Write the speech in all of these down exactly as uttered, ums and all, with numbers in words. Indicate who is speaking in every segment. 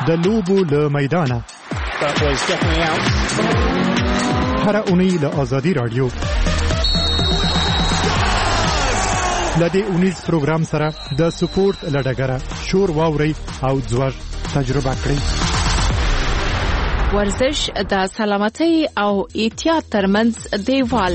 Speaker 1: د لوبو له میدانه هره اونۍ له آزادي رادیو لدې اونیز پروګرام سره د سپورت لډګره شور واوري او ځوړ تجربه کړئ.
Speaker 2: ورزش د سلامتۍ او احتیاط ترمنځ دیوال.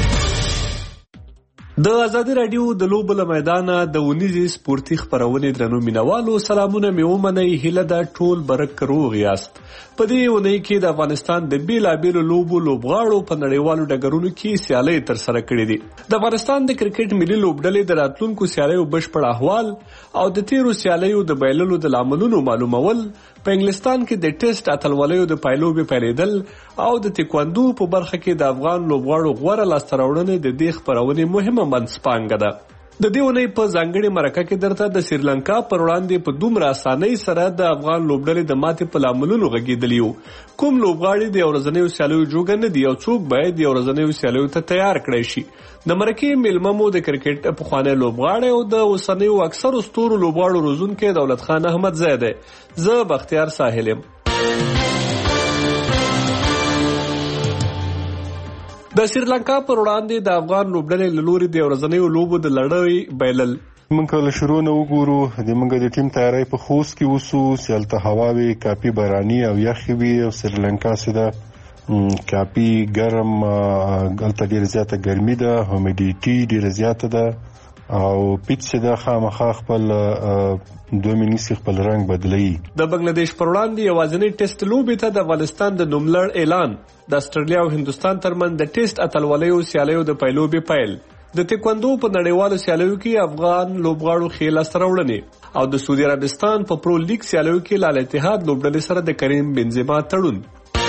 Speaker 3: د آزادي رادیو د لوبو له میدانه د اونیزې سپورتي خپرونې درنو مینوالو سلامونه مې ومنئ. هیله ده ټول برک روغ یاست. په دې اونۍ کې د افغانستان د بیلابیلو لوبو لوبغاړو په نړیوالو ډګرونو کې سیالۍ ترسره کړې دي. د افغانستان د کرکټ ملي لوبډلې د راتلونکو سیالیو بشپړ احوال او د تیرو سیالیو د بایللو د لاملونو معلومول، په انګلستان کې د ټیسټ اتلولیو د پایلوبې پیلېدل او د تکواندو په برخه کې د افغان لوبغاړو غوره لاسته راوړنې د دې خپرونې مهمه منځپانګه ده. د دې اونۍ په ځانګړې مرکه کې درته د سریلانکا پر وړاندې په دومره اسانۍ سره د افغان لوبډلې د ماتې په لاملونو غږېدلي وو. کوم لوبغاړي د یو ورځنیو سیالیو جوګه نه دي او څوک باید د یو ورځنیو سیالیو ته تیار کړی شي. د مرکې میلمه مو د کرکټ پخوانی لوبغاړی او د اوسنیو اکثرو ستورو لوبغاړو روزونکی دولت خان احمدزی دی. زه بختیار ساحل یم. د سریلانکا پر وړاندې د افغان لوبډلې له لوري د ورځنیو لوبو د لړۍ بایلل.
Speaker 4: موږ کله شروع نه وګورو د موږ د ټیم تیاری په خوست کې وسو، سیالته هوا وي کافي باراني او یخ وي او سریلانکا سره کافي ګرم، هلته ډېره زیاته ګرمي ده، هومیډیټي ډېره زیاته ده او پیچ ده خامخا خپل دوه منیسي خپل رنګ بدلوي.
Speaker 3: د بنگلاديش پر وړاندې یوازینۍ ټیسټ لوبې ته د افغانستان د نوملړ اعلان، د استرالیا او هندوستان ترمنځ د ټیسټ اتلولیو سیالیو د پیلوبې پیل، د تکواندو په نړیوالو سیالیو کې افغان لوبغاړو ښې لاسته راوړنې او د سعودي عربستان په پرو لیګ سیالیو کې لال اتحاد لوبډلې سره د کریم بنزما تړون.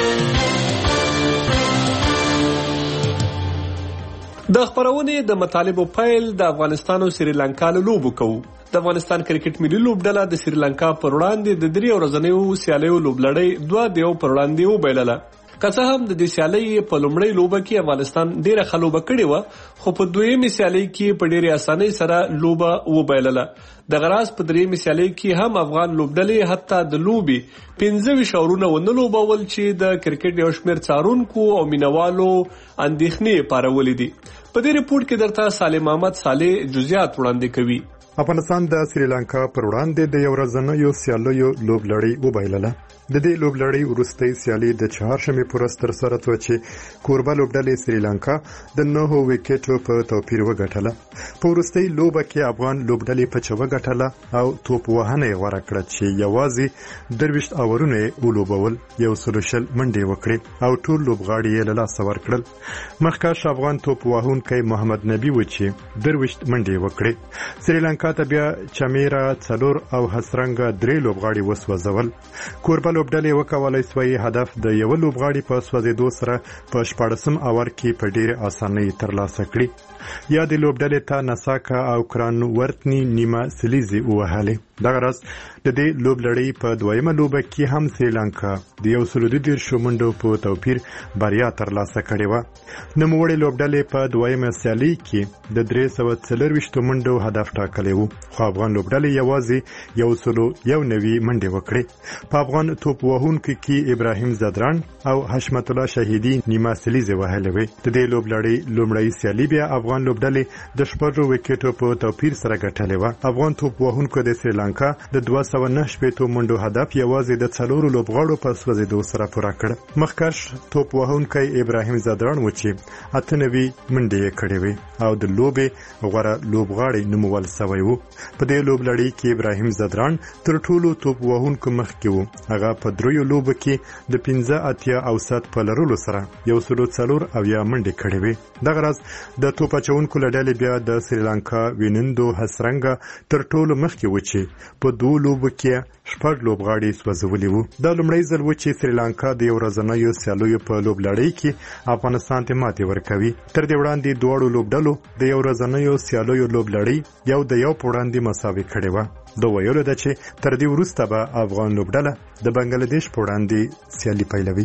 Speaker 3: د خپرونې د مطالبو پیل د افغانستان او سریلانکا له لوبو کوو. د افغانستان کرکټ ملي لوبډله د سریلانکا پر وړاندې د درې ورځنیو سیالیو لوبلړۍ دوه د یو پر وړاندې وبایلله. که څه هم د دې سیالۍ په لومړۍ لوبه کې افغانستان ډېره ښه لوبه کړې وه، خو په دویمې سیالۍ کې په ډېرې اسانۍ سره لوبه وبایلله. دغه راز په درېیمې سیالۍ کې هم افغان لوبډلې حتی د لوبې پنځه ویشت اورونه ونه لوبول چې د کرکټ یو شمېر څارونکو او مینوالو اندېښنې پارولې دي. په دې ریپورټ کې درته سالم احمد صالح جزئیات وړاندې کوي.
Speaker 1: افغانستان د سریلانکا پر وړاندې د یو ورځنیو سیالیو لوبلړۍ وبایلله. د دې لوبلړۍ وروستۍ سیالي د چهارشنبې په ورځ ترسره شوه چې کوربه لوبډلې سریلانکا د نهو ویکټو په توپیر وګټله. په وروستۍ لوبه کې افغان لوبډلې پچه وګټله او توپ وهنه یې غوره کړه چې یوازې درویشت اورونه یې ولوبول، یو سلو شل منډې وکړې او ټول لوبغاړي یې له لاسه ورکړل. مخکښ افغان توپ وهونکی محمد نبي و چې درویشت منډې وکړې. سریلانکا ته بیا چمیرا څلور او حسرنګ درې لوبغاړي وسوځول. کوربه لوبډلې وکولای سوی هدف د یو لوبغاړي په سوځېدو سره په شپاړسم اور کې په ډېرې اسانۍ ترلاسه کړي. یا د لوبډلې ته نساکا او کران ورتنی نیمه سلیزي ووهلې. دغه راز د دې لوبلړۍ په دویمه لوبه کې هم سریلانکا د یو سلو دوه دېرشو منډو په توپیر بریا ترلاسه کړې وه. نوموړې لوبډلې په دویمه سیالۍ کې د درې سوه څلرویشتو منډو هدف ټاکلی و، خو افغان لوبډلې یوازې یو سلو یو نوي منډې وکړې. په افغان توپ وهونکو کې ابراهیم زدران او حشمت الله شهیدي نیمه سلیزې وهلې وې. د دې لوبلړۍ لومړۍ سیالي بیا افغان لوبډلې د شپږو ویکټو په توپیر سره ګټلې وه. افغان توپ وهونکو د سریلانکا د دوه سوه نهه شپېتو منډو هدف یوازې د څلورو لوبغاړو په سوځېدو سره پوره کړ. مخکښ توپ وهونکی ابراهیم زدران و چې اته نوي منډې یې کړې وې او د لوبې غوره لوبغاړی نومول سوی و. په دې لوبلړۍ کې ابراهیم زدران تر ټولو توپ وهونکو مخکې و. هغه په دریو لوبو کې د پنځه اتیا اوسط په لرلو سره یو سلو څلور اویا منډې کړې وې. دغه راز د توپ اچوونکو له ډلې بیا د سریلانکا وینندو حسرنګا تر ټولو مخکې و چې په دوو لوبو کې شپږ لوبغاړي سوځولي وو. دا لومړی ځل و چې سریلانکا د یو ورځنیو سیالیو په لوبلړۍ کې افغانستان ته ماتې ورکوي. تر دې وړاندې دواړو لوبډلو د یو ورځنیو سیالیو لوبلړۍ یو د یو په وړاندې مساوي کړې وه. دا ویلو ده چې تر دې وروسته به افغان لوبډله د بنگلاديش په وړاندې سیالي پیلوي.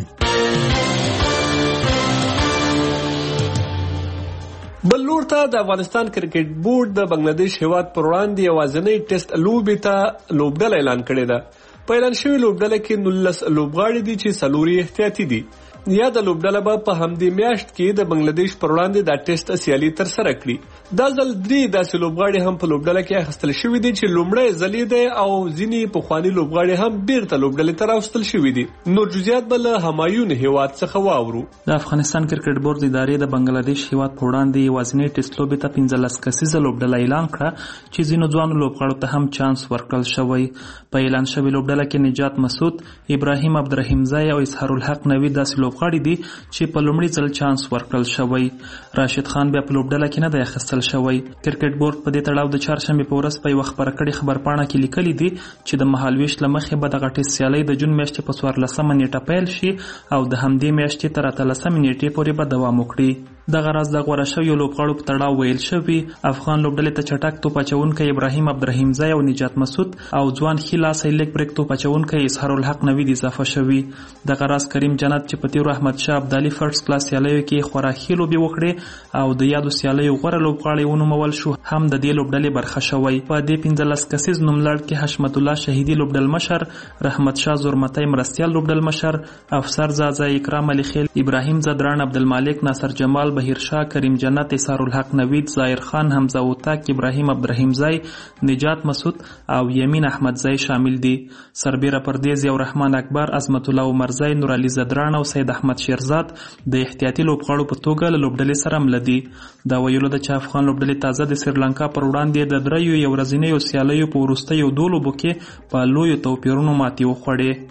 Speaker 3: بل لور ته د افغانستان کرکټ بورډ د بنگلاديش هیواد پر وړاندې یوازینۍ ټیسټ لوبې ته لوبډله اعلان کړې ده. په اعلان شوي لوبډله کې نولس لوبغاړي دي چې څلور احتیاطي دي. یا د لوبډله به په همدې میاشت کې د بنگلاديش پر وړاندې د ټیسټ سیالي ترسره کړي. دا ځل درې داسې لوبغاړي هم په لوبډله کې اخیستل شوي دي چې لومړی ځل یې دی او ځینې پخواني لوبغاړي هم بیرته لوبډلې ته راوستل شوي دي. نور جزئیات به له همایون هیواد څخه واورو.
Speaker 5: د افغانستان کرکټ بورډ ادارې د بنگلاديش هیواد پر وړاندې یوازینۍ ټیسټ لوبې ته پنځلس کسیزه لوبډله اعلان کړه چې ځینو ځوانو لوبغاړو ته هم چانس ورکړل شوی. په اعلان شوي لوبډله کې نجات مسعود، ابراهیم عبدالرحیمزی او اظهار الحق نوید داسې لوبغاړي دي چې په لومړي ځل چانس ورکړل شوی. راشد خان بیا په لوبډله کې نه دی اخیستل شوی. کرکټ بورډ په دې تړاو د چهارشنبې په ورځ په یوه خپره کړې خبرپاڼه کې لیکلي دي چې د مهالویش له مخې به دغه ټیسټ سیالۍ د جون میاشتې په څوارلسمه نیټه پیل شي او د همدې میاشتې تر اتلسمې نیټې پورې به دوام وکړي. دغه راز د غوره شویو لوبغاړو په تړاو ویل شوي افغان لوبډلې ته چټک توپ اچوونکی ابراهیم عبدالرحیمزی او نجات مسعود او ځوان ښي لاسی لیګ بریک توپ اچوونکی اظهار الحق نوید اضافه شوي. دغه راز کریم جنت چې په تیرو احمدشاه ابدالي فرسټ کلاس سیالیو کې خورا ښې لوبې وکړې او د یادو سیالیو غوره لوبغاړی ونومول شو هم د دې لوبډلې برخه شوی. په دې پنځلس کسیز نوملړ کې حشمت الله شهیدي لوبډل مشر، رحمت شاه زورمتی مرستیال لوبډل مشر، افسر زازا اکرام علي خیل، ابراهیم زدران، عبدالمالک، ناصر جمال، بهیر شاه، کریم جنت، اظهار الحق نوید، ظاهر خان، حمزه اوتاک، ابراهیم عبدالرحیمزی، نجات مسعود او یمین احمدزی شامل دي. سربیره پردیز او رحمان اکبر، عظمت الله عمرزی، نور علي زدران او سید احمد شیرزاد د احتیاطي لوبغاړو په توګه له لوبډلې سره مله دي. دا ویلو ده چې افغان لوبډلې تازه د سریلانکا پر وړاندې د دریو یو ورځنیو سیالیو په وروستیو دوو لوبو کې په لویو توپیرونو ماتې وخوړې.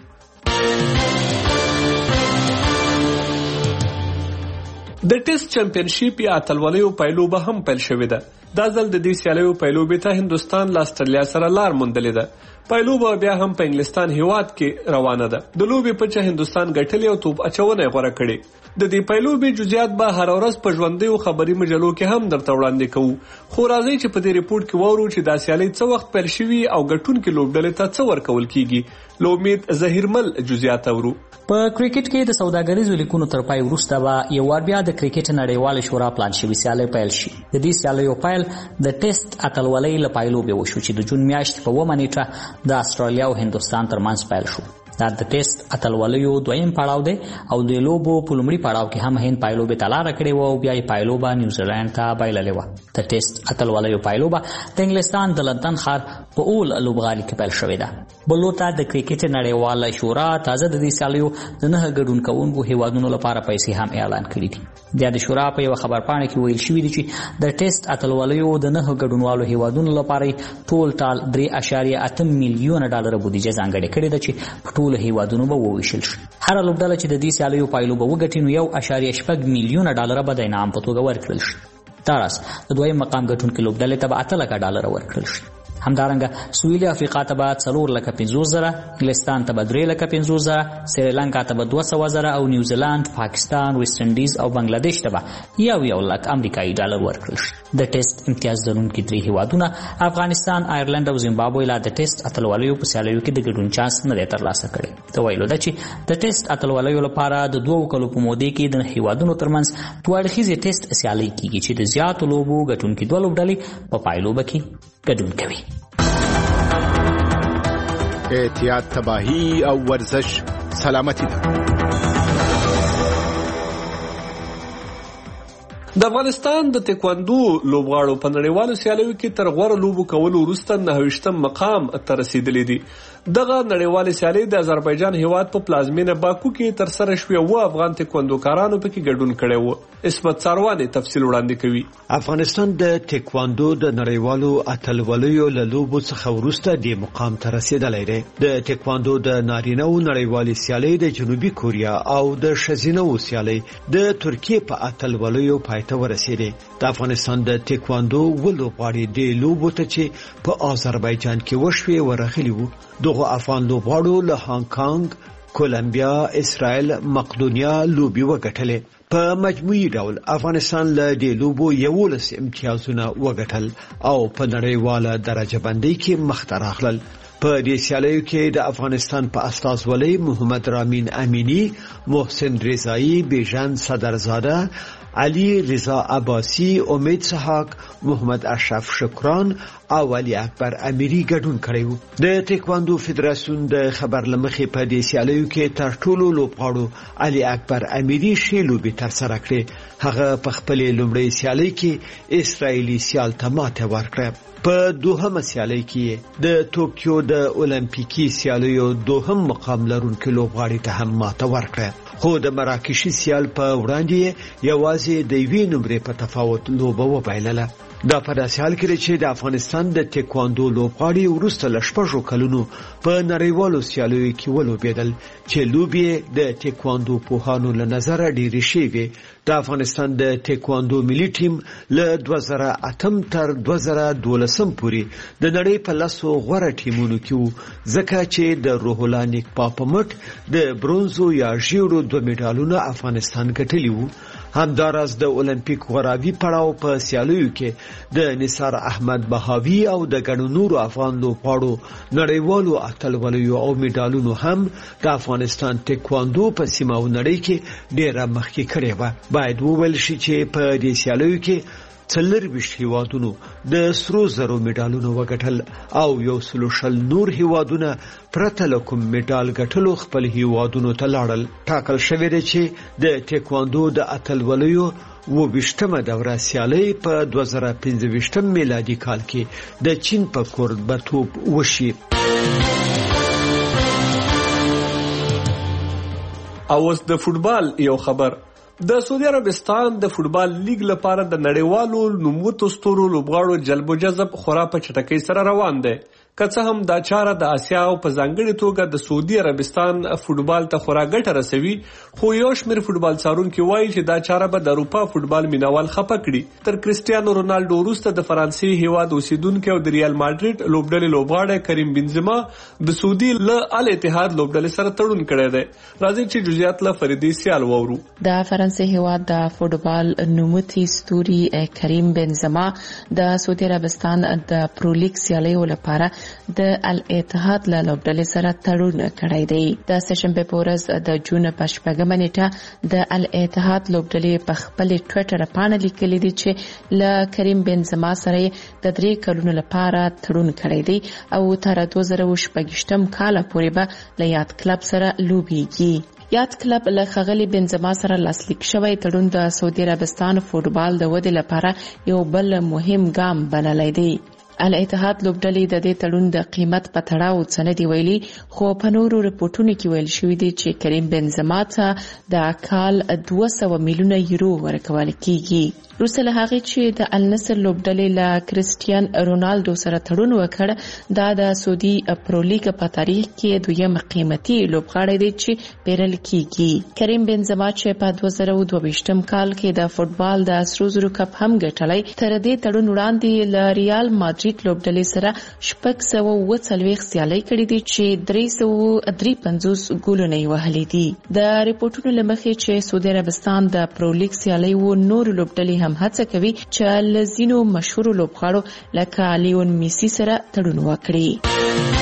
Speaker 3: د ټیسټ چمپینشیپ یا اتلولیو پایلوبه هم پیل شوې ده. دا ځل د دې سیالیو پایلوبې ته هندوستان له استرالیا سره لار موندلې ده. پایلوبه بیا هم په انګلستان هیواد کې روانه ده. د لوبې په چه هندوستان ګټلې او توپ اچونه غوره کړې. د دې پایلوبې جزئیات به هر ورځ په ژوندیو خبري مجلو کې هم درته وړاندې کوو. خو راځئ چې په دې ریپورت کې واورو چې دا سیالۍ څه وخت پیل شوي او ګټونکي لوبډلې ته څه ورکول کیږي. له امید ظهیرمل جزئیات اورو.
Speaker 6: په کرکټ کې د سوداګریزو لیکونو تر پای وروسته به یو وار بیا د کرکټ نړیواله شورا پلان شوی سیالۍ پیل شي. د دې سیالیو پیل د ټیسټ اتلولۍ له پایلوبې وشو چې د جون میاشتې په اوومه نیټه د استرالیا او هندوستان ترمنځ پیل شو. دا د ټیسټ اتلولیو دویم پړاو دی او د لوبو په لومړي پړاو کې هم هند پایلوبې ته لاره کړې وه او بیا یې پایلوبه نیوزیلینډ ته بایللې وه. د ټیسټ اتلولیو پایلوبه د انګلستان د لندن ښار په اول لوبغالي کې پیل شوې ده. بلوته د کرکټ نړیواله شورا تازه د دې سیالیو د نهه ګډون کوونکو هیوادونو لپاره پیسې هم اعلان کړي دي. بیا د شورا په یوه خبرپاڼه کې ویل شوي دي چې د ټیسټ اتلولیو د نهه ګډونوالو هیوادونو لپاره ټول ټال درې اعشاریه اته میلیونه ډالره بودیجه ځانګړې کړې ده چې په ټولو هیوادونو به وویشل شي. هره لوبډله چې د دې سیالیو پایلوبه وګټي نو یو اعشاریه شپږ میلیونه ډالره به د انعام په توګه ورکړل شي. دا راز د دویم مقام ګټونکي لوبډلې ته به اته لکه ډالره ورکړل شي. همدارنګه سویلي افریقا ته به څلور لکه پنځوس زره، انګلستان ته به درې لکه پنځوس زره، سریلانکا ته به دوه سوه زره او نیوزیلند، پاکستان، ویسټ انډیز او بنگلاديش ته به یو یو لک امریکایي ډالر ورکړل شي. د ټیسټ امتیاز لرونکي درې هیوادونه افغانستان، آیرلند او زیمبابوې لا د ټیسټ اتلولیو په سیالیو کې د ګډون چانس نه دی ترلاسه کړی. د ویلو ده چې د ټیسټ اتلولیو لپاره د دوو کلو په مودې کې د هیوادونو ترمنځ دوه اړخیزې ټیسټ سیالۍ کیږي چې د زیاتو لوبو ګټونکي دوه لوبډلې په پایلوبه کې ګډون کوي.
Speaker 7: احتیاط تباهی او ورزش سلامتی ده.
Speaker 3: د افغانستان د تکواندو لوبغاړو په نړیوالو سیالیو کې تر غوره لوبو کولو وروسته نهه ویشتم مقام ته رسیدلې دي. دغه نړیوالې سیالۍ د آذربایجان هیواد په پلازمینه باکو کې ترسره شوې او افغان تکواندوکارانو پکې ګډون کړی و. اسمت ساروان تفصیل وړاندې کوي.
Speaker 8: افغانستان د تکواندو د نړیوالو اتلولیو له لوبو څخه وروسته د مقام ته رسیدلی دی. د تکواندو د نارینه‌و نړیوالې سیالۍ د جنوبي کوریا او د ښځینه‌و سیالۍ د ترکیې په اتلولیو پای ته ورسېدې. د افغانستان د تکواندو ولوبغاړي د لوبو ته چې په آذربایجان کې وشوې ورغلي وو. دغه افغان لوبغاړو له هانګ کانګ، کولمبیا، اسرائیل، مقدونیا لوبي وګټلې. په مجموعي ډول افغانستان له دې لوبو یولس امتیازونه وګټل او په نړیواله درجه بندۍ کې مخته راغلل. په دې سیالیو کې د افغانستان په استازولۍ محمد رامین امینی، محسن رضایی، بیژن صدرزاده علي رضا عباسی، امید سحاق، محمد اشرف شکران او علي اکبر امیری ګډون کړی و. د ټیکواندو فدراسیون د خبر لمخې په دې سیالیو کې تر ټولو لوبغاړو علي اکبر امیری ښې لوبې ترسره کړې. هغه په خپلې لومړۍ سیالۍ کې اسرائیلي سیال ته ماته ورکړه. په دوهمه سیالۍ کې د توکیو د اولمپیکي سیالیو دوهم مقام لرونکي لوبغاړي ته هم ماته ورکړه، خو د مراکشي سیال په وړاندې یوازې د یوې نمرې په تفاوت لوبه وبایلله. دا په داسې حال کې چې د افغانستان د ټیکواندو لوبغاړي وروسته له شپږو کلونو په نړیوالو سیالیو کې ولوبېدل چې لوبې د ټیکواندو پوهانو له نظره ډېرې ښې وې. د افغانستان د ټیکواندو ملي ټیم له دوه زره اتم تر دوه زره دولسم پورې د نړۍ په لسو غوره ټیمونو کې وو، ځکه چې د روح الله نیکپا په مټ د برونزو یا ژیړو دوه میډالونه افغانستان ګټلي وو. همداراز د اولمپیک غوراوي پړاو په سیالیو کې د نثار احمد بهاوي او د ګڼو نورو افغان لوبغاړو نړیوالو اتلولیو او میډالونو هم د افغانستان ټیکواندو په سیمه او نړۍ کې ډېره مخکې کړې وه. باید وویل شي چې په دې سیالیو کې څلرویشت هیوادونو د سرو زرو میډالونه وګټل او یو سلو شل نور هیوادونه پرته له کوم میډال ګټلو خپل هیوادونو ته لاړل. ټاکل شوی دی چې د ټیکواندو د اتلولیو اووه ویشتمه دوره سیالۍ په دوه زره پنځه ویشتم میلادي کال کې د چین په کوربه‌توب وشي.
Speaker 3: او اوس د فوټبال یو خبر. د سعودي عربستان د فوټبال لیګ لپاره د نړیوالو نوموتو ستورو لوبغاړو جلب و جذب خورا په چټکۍ سره روان دی. که څه هم دا چاره د اسیا او په ځانګړې توګه د سعودي عربستان فوټبال ته خورا ګټه رسوي، خو یو شمېر فوټبال څارونکي وایي چې دا چاره به د اروپا فوټبال مینوال خفه کړي. تر کرسټیانو رونالډو وروسته د فرانسې هیواد اوسیدونکي او د ریال ماډریډ لوبډلې لوبغاړی کریم بنزما د سعودي له الاتحاد لوبډلې سره تړون کړی دی. راځئ چې جزئیات له فریدي سیال واورو.
Speaker 2: د فرانسې هیواد د فوټبال نوموتی ستوري کریم بنزما د سعودي عربستان د پرو لیګ سیالیو لپاره د الاتحاد له لوبډلې سره تړون کړی دی. د سهشنبه په ورځ د جون په شپږمه نیټه د الاتحاد لوبډلې په خپل ټویټر باندې لیکلي دي چې له کریم بنزما سره د درې کلونو لپاره تړون کړی دی او تر دوه زره شپږم کال پورې به له یاد کلب سره لوبېږي. یاد کلب له ښاغلي بنزما سره لاسلیک شوی تړون د سعودي عربستان فوټبال د ودې لپاره یو بل مهم ګام بللی دی. الاتحاد لوبډلې د دې تړون د قیمت په تړاو څه نه دی ویلي، خو په نورو رپورټونو کې ویل شوي دي چې کریم بنزما ته د کال دوه سوه میلیونه یورو ورکول کیږي. وروسته له هغې چې د النصر لوبډلې له کرسټیان رونالډو سره تړون وکړ، دا د سعودي پرو لیګ په تاریخ کې دویم قیمتي لوبغاړی دی چې پیرل کیږي. کریم بنزما چې په دوه زره دوه ویشتم کال کې د فوټبال د سرو زرو کپ هم ګټلی، تر دې تړون وړاندې له ریال ماډریډ لوبډلې سره شپږ سوه اووه څلوېښت سیالۍ کړې دي چې درې سوه درې پنځوس ګولونه یې وهلي دي. د ریپورټونو له مخې چې سعودي عربستان د پرو لیګ سیالۍ و نورو لوبډلې هم هڅه کوي چې له ځینو مشهورو لوبغاړو لکه لیون میسی سره تړون وکړي.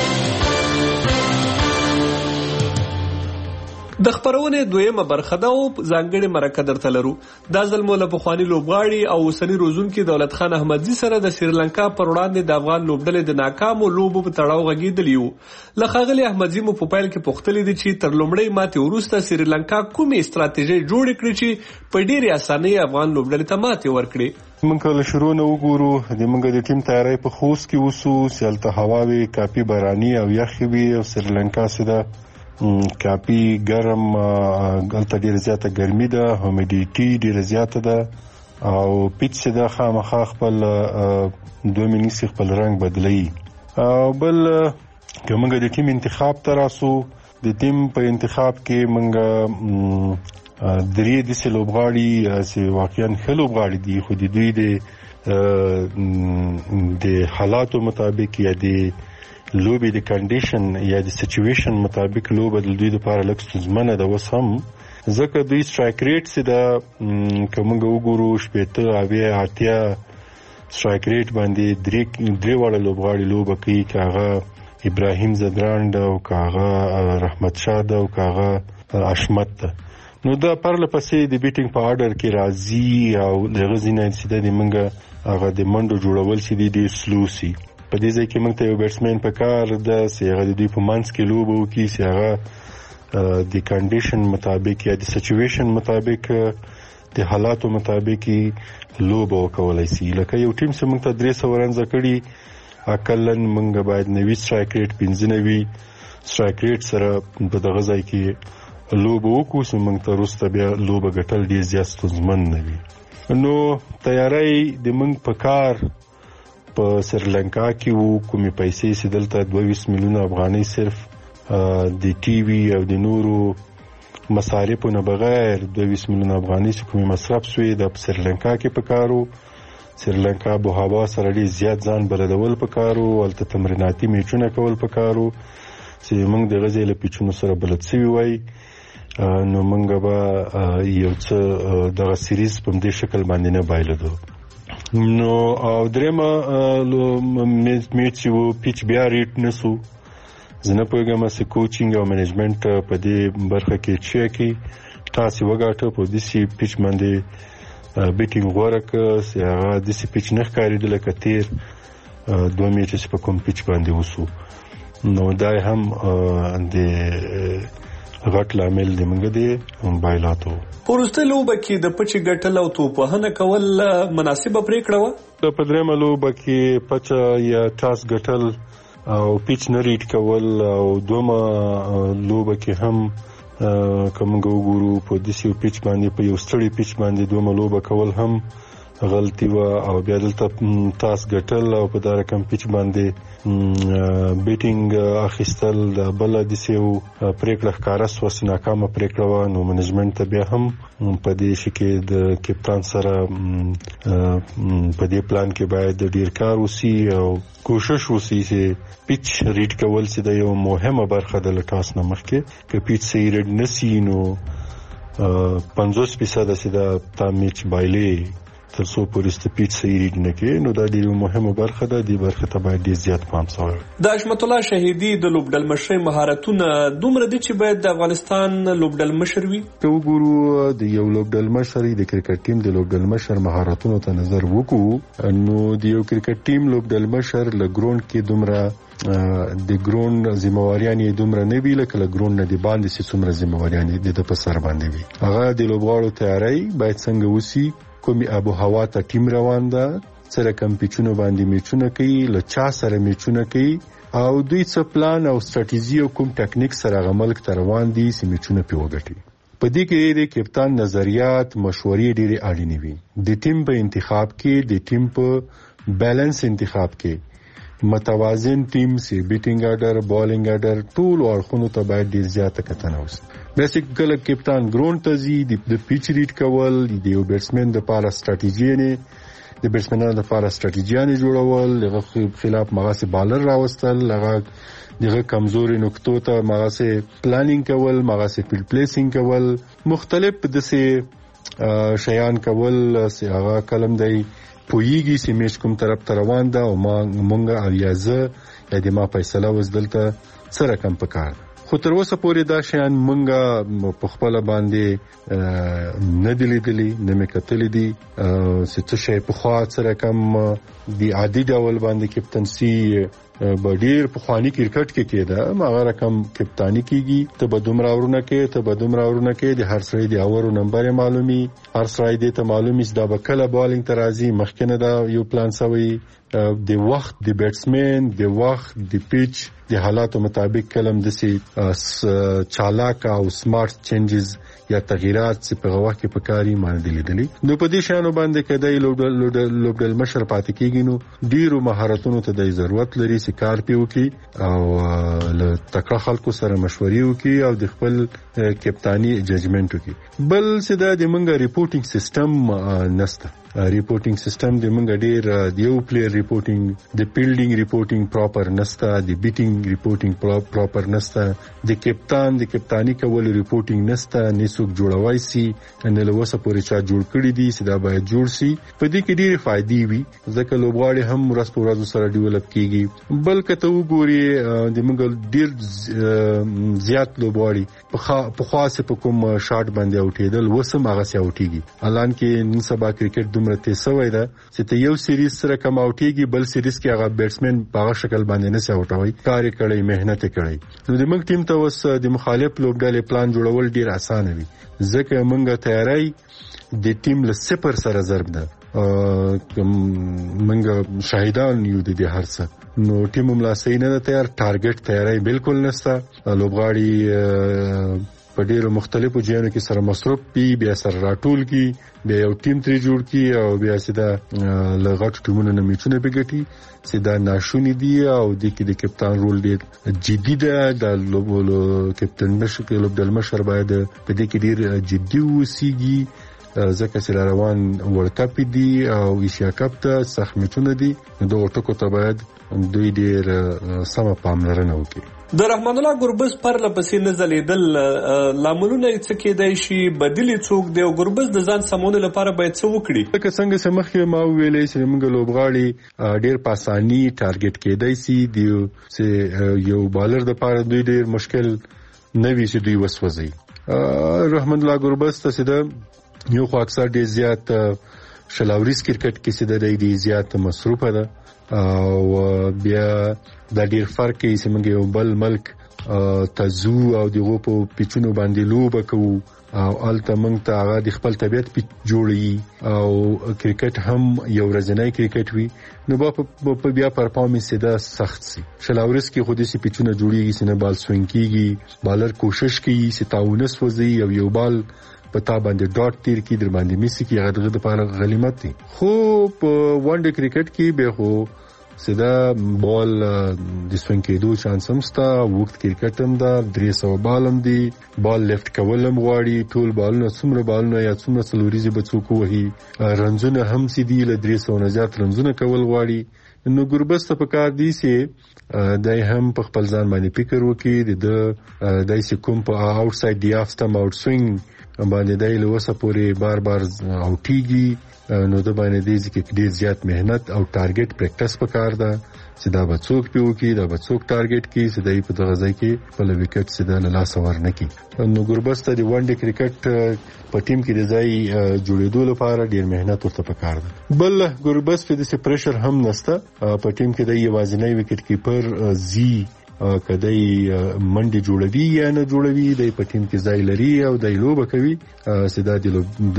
Speaker 3: د خبرونې دویمه برخه ده او ځانګړې مرکه درته لرو. دا ځل مو له پخواني لوبغاړي او اوسني روزونکي دولت خان احمدزي سره د سریلانکا پر وړاندې د افغان لوبډلې د ناکامو لوبو په تړاو غږېدلي وو. له ښاغلي احمدزي مو په پیل کې پوښتلي دي چې تر لومړۍ ماتې وروسته سریلانکا کومې ستراتیژۍ جوړې کړې چې په ډېرې اسانۍ افغان لوبډلې ته ماتې ورکړې.
Speaker 4: موږ له شروع نه وګورو د موږ د ټیم تیاری په خوست کې وسو، سیالته هوا وي کافي باراني او یخ وي او سریلانکا سره کافي ګرم، هلته ډېره زیاته ګرمي ده، هومیډیټي ډېره زیاته ده او پیچ چې ده خامخا خپل دوه نیسي خپل رنګ بدلوي. او بل که موږ د ټیم انتخاب ته راسو، د ټیم په انتخاب کې موږ درې داسې لوبغاړي چې واقعا ښه لوبغاړي دي، خو د دوی د حالاتو مطابق یا د لوبې د کنډیشن یا د سچویشن مطابق لوبه د دوی لپاره لږ ستونزمنه ده اوس هم، ځکه دوی سټرایک ریټ چې ده که موږ وګورو شپېته اویا اتیا سټرایک ریټ باندې درې درې واړه لوبغاړي لوبه کوي، که هغه ابراهیم زدران ده او که هغه رحمت شاه ده او که هغه اشمت ده. نو دا پرله پسې د بیټینګ په آرډر کې راځي او دغه ځینې سیده د منګه هغه د منډو جوړول چې دي د سلو سي په دې ځای کې موږ ته یو بیټسمن په کار د سیغه د دوی په منځ کې لوبه وکړي چې هغه د کنډیشن مطابق یا د سچویشن مطابق د حالاتو مطابق لوبه وکولای شي. لکه یو ټیم چې موږ ته درې سوه رنزه کړي اقلن موږ باید نوي سټرایک ریټ پنځه نوي سټرایک ریټ سره په دغه ځای کې لوبه وکړو چې موږ ته وروسته بیا لوبه ګټل ډېر زیات ستونزمن نه وي. نو تیاری د موږ په کار په سریلانکا کې وو. کومې پیسې چې دلته دوه ویشت میلیونه افغانۍ صرف د ټي وي او د نورو مصارفو نه بغیر دوه ویشت میلیونه افغانۍ چې کومې مصرف شوې د په سریلانکا کې په کار وو. سریلانکا بو هوا سره ډېر زیات ځان بلدول په کار وو. هلته تمریناتي میچونه کول په کار وو چې موږ د غزې له پیچونو سره بلد شوي وای. نو موږ به یو څه دغه سیریز په دې شکل باندې نه بایلدو. نو او درېمه میچ و پیچ بیا ریټ نسو. زه نه پوهېږم چې کوچینګ او منیجمنت په دې برخه کې څه کوي. تاسې وګاټه په داسې پیچ باندې بیټینګ غوره کړه چې هغه داسې پیچ نه ښکارېده لکه تېر دوه میچ چې په کوم پیچ باندې وسو. نو دا هم د غټ لامل دی موږ دی بایلاتو.
Speaker 3: په وروستۍ لوبه کې د پچې ګټل او توپوهنه کول مناسبه پرېکړه وه.
Speaker 4: په درېیمه لوبه کې پچه یا ټاس ګټل او پیچ نه ریډ کول او دومه لوبه کې هم که موږ وګورو په داسې یو پیچ باندې په یو ستړي پیچ باندې دومه لوبه کول هم غلطي وه. او بیا دلته ټاس ګټل او په دا رقم پیچ باندې بیټینګ اخیستل د بله داسې یو پرېکړه ښکاره سوه چې ناکامه پرېکړه وه. نو منیجمنټ ته بیا هم په دې شي کې د کپتان سره په دې پلان کې باید ډېر کار وسي او کوشش وسي چې پیچ ریډ کول چې د یو مهمه برخه د له ټاس نه مخکې که پیچ صحیح ریډ نسي نو پنځوس فیصده چې دا تا میچ بایلې تر څو پورې چې پیچ صحیح ریډ نه کوي. نو دا ډېره مهمه برخه ده. دې برخې ته باید ډېر زیات پام شوی.
Speaker 3: د حشمت الله شهیدي د لوبډلمشرۍ مهارتونه دومره دي چې باید د افغانستان لوبډلمشر وي.
Speaker 4: که وګورو د یو لوبډلمشر د کرکټ ټیم د لوبډلمشر مهارتونو ته نظر وکړو نو د یو کرکټ ټیم لوبډلمشر له ګراوند کې دومره د ګراوند ذمہواریان یې دومره نه وي لکه له ګراوند نه د باندې چې څومره ذمہواریان یې د په سر باندې وي. هغه د لوبغاړو تیاری باید څنګه وسي، کومي ابو هوا ته ټیم روان ده، سره کم پیچونو باندې میچونه کوي، له چا سره میچونه کوي او دوی څه پلان او ستراتیژي او کوم ټکنیک سره غملک تر روان دي چې میچونه په وګټي. په دې کې د کپتان نظریات مشورې ډېرې اړینې وي. د ټیم په انتخاب کې، د ټیم په بیلانس انتخاب کې متوازن ټیم سي بیټینګ آرډر، بالینګ آرډر ټول اړخونو ته باید ډېر زیاته کتنه وشي. بیسیک کله کپتان ګراوند ته ځي د پیچ ریډ کول، د یو بیټسمن د پاره ستراتیژي نه د بیټسمنانو لپاره ستراتیژي جوړول، دغه خلاف مغاسه بالر راوستل، هغه دغه کمزوري نقطو ته مغاسه پلانینګ کول، مغاسه فیلډ پلیسینګ کول، مختلف دسه شیان کول چې هغه کلم دی پویږي چې میش کوم طرف ته روان ده او ما مونږه اویازه یا د ما فیصله وزدلته سره کم پکار. خو تر اوسه پورې دا شیان مونږه په خپل باندې نه دی لیدلی، نه مې کتلی دي چې څه شی په خوا سره کم د عادي ډول باندې کپتنسي به ډېر پخواني کرکټ کې کېده، هغه رقم کپتاني کېږي. ته به دومره اورونه کې ته به دومره اورونه کې د هر سړی د اورو نمبر معلومي، هر سړی دې ته معلومي چې دا به کله بالینګ ته راځي، مخکې نه دا یو پلان سوی د وخت د بیټسمن د وخت د پیچ د حالاتو مطابق کلم دسي چالاک او سمارټ چینجز یا تغیرات چې په غوښ کې پکاري باندې لیدلې. نو په دې شانو باندې کدی لوبډل مشر پاتې کېږي. نو ډیرو مهارتونو ته د ضرورت لري چې کار پیو کی او له تکړه خلکو سره مشورې وکي او د خپل کپتانی ججمنټ وکي. بل څه د منګه ریپورټینګ سیستم نشته. ریپورټینګ سیستم د موږ ډیر د یو پلیئر ریپورټینګ د فیلډینګ ریپورټینګ پراپر نستا د بیټینګ ریپورټینګ پراپر نستا د کپتان د کپتانی کول ریپورټینګ نستا نسوک جوړوي سي ان له وسه پورې چا جوړ کړی دي سدا باید جوړ سي په دې کې ډېر فائدې وي ځکه لوبغاړي هم ورځ په ورځ سره ډیولپ کیږي بلکې ته وګوري د موږ ډېر زیات لوبغاړي په خاصه په کوم شاټ باندې اوټېدل وسم هغه سي اوټيږي الان کې نن سبا کرکټ دومره تیز شوی دا چې ته یو سیریز سره کم اوټيږي بل سیریز کې هغه بیټسمن په هغه شکل باندې نه سي اوټوي کار کړي مهنت کړي نو د موږ ټیم ته وس د مخالف لوبډلې پلان جوړول ډیر اسانه وي ځکه موږ تیاری د ټیم له صفر سره ضرب ده موږ شاهدان یو د دې هرڅه نو ټیم ملا صحیح نه تیار ټارګټ تیاری بالکل نشته لوبغاړي په ډیرو مختلفو ځایونو کې سره مصروف پی بیا سره راټول کی بیا یو ټیم تری جوړ کی او بیا سیده لغټ ټیمونو نه میچونه بګټي سیده ناشونی دی او د کې د کپتان رول ډیر جدي ده د لوبولو کپتان مشر کې لوبډل مشر باید په دې کې ډیر جدي وسیږي ځکه چې روان ورلد کپ دی او ایشیا کپ ته سخت میچونه دي دوه ټکو ته باید دوی ډیر سم پاملرنه وکړي
Speaker 3: د رحمان الله ګربز پر لپسې نه ځلیدل لاملونه څه کېدای شي بدلی څوک دی او ګربز د ځان سمون لپاره باید څه وکړي
Speaker 4: لکه څنګه چې مخکې ما ویلې چې موږ لوبغاړي ډیر پاسانی ټارګټ کېدای سي دی چې یو بالر د لپاره دوی ډیر مشکل نه وي چې دوی وسوځي رحمان الله ګربز ته سده یو خو اکثر ډیر زیات شلاوریز کرکټ کې سده ډیر زیات مصروفه ده او بیا د ډیر فرق کې چې موږ یو بل ملک تزو او دغه په پیچونو باندې لوب کوو او الته موږ ته هغه د خپل طبيعت په جوړي او کرکټ هم یو ورځنی کرکټ وي نو په بیا پرفارمنس ده سخت سي شلاورس کې خودي سي پیچونه جوړيږي چې نه بال سوینګ کیږي بالر کوشش کوي چې تاونس وځي او یو بال پتا باندې ډاټ تیر کی در باندې میسي کی غدغه د لپاره غلیمت دي خو په ون ډے کرکټ کې به خو سدا بال د سوینګ کېدو چانس هم ستا وخت کرکټ هم دا درې سو بال هم دي بال لیفت کولم غواړي ټول بالونه څومره بالونه یا څومره سلوریزي بچو کوي رنزونه هم سي دي له درې سو نه زیات رنزونه کول غواړي نو ګربز ته پکار دي سي دای هم په خپل ځان باندې فکر وکړي د دای سي کوم په اوټ ساید دی اف سټم اوټ سوینګ باندې دای له وسه پورې بار بار اوټيږي نو د باندې دې چې ډیر زیات مهنت او ټارګټ پریکټس پکار ده چې دا بچوک پیو کی دا بچوک ټارګټ کی چې دای په دغه ځای کې په وکټ چې دا لا سوار نه کی نو ګربز ته دی ون ډے کرکټ په ټیم کې د ځای جوړېدو لپاره ډیر مهنت ورته پکار ده بل ګربز په دې پریشر هم نشته په ټیم کې د یوازینی وکټ کیپر زی کدی منډي جوړوي یا نه جوړوي د پټیم کې ځای لري او د لوبه کوي سدا د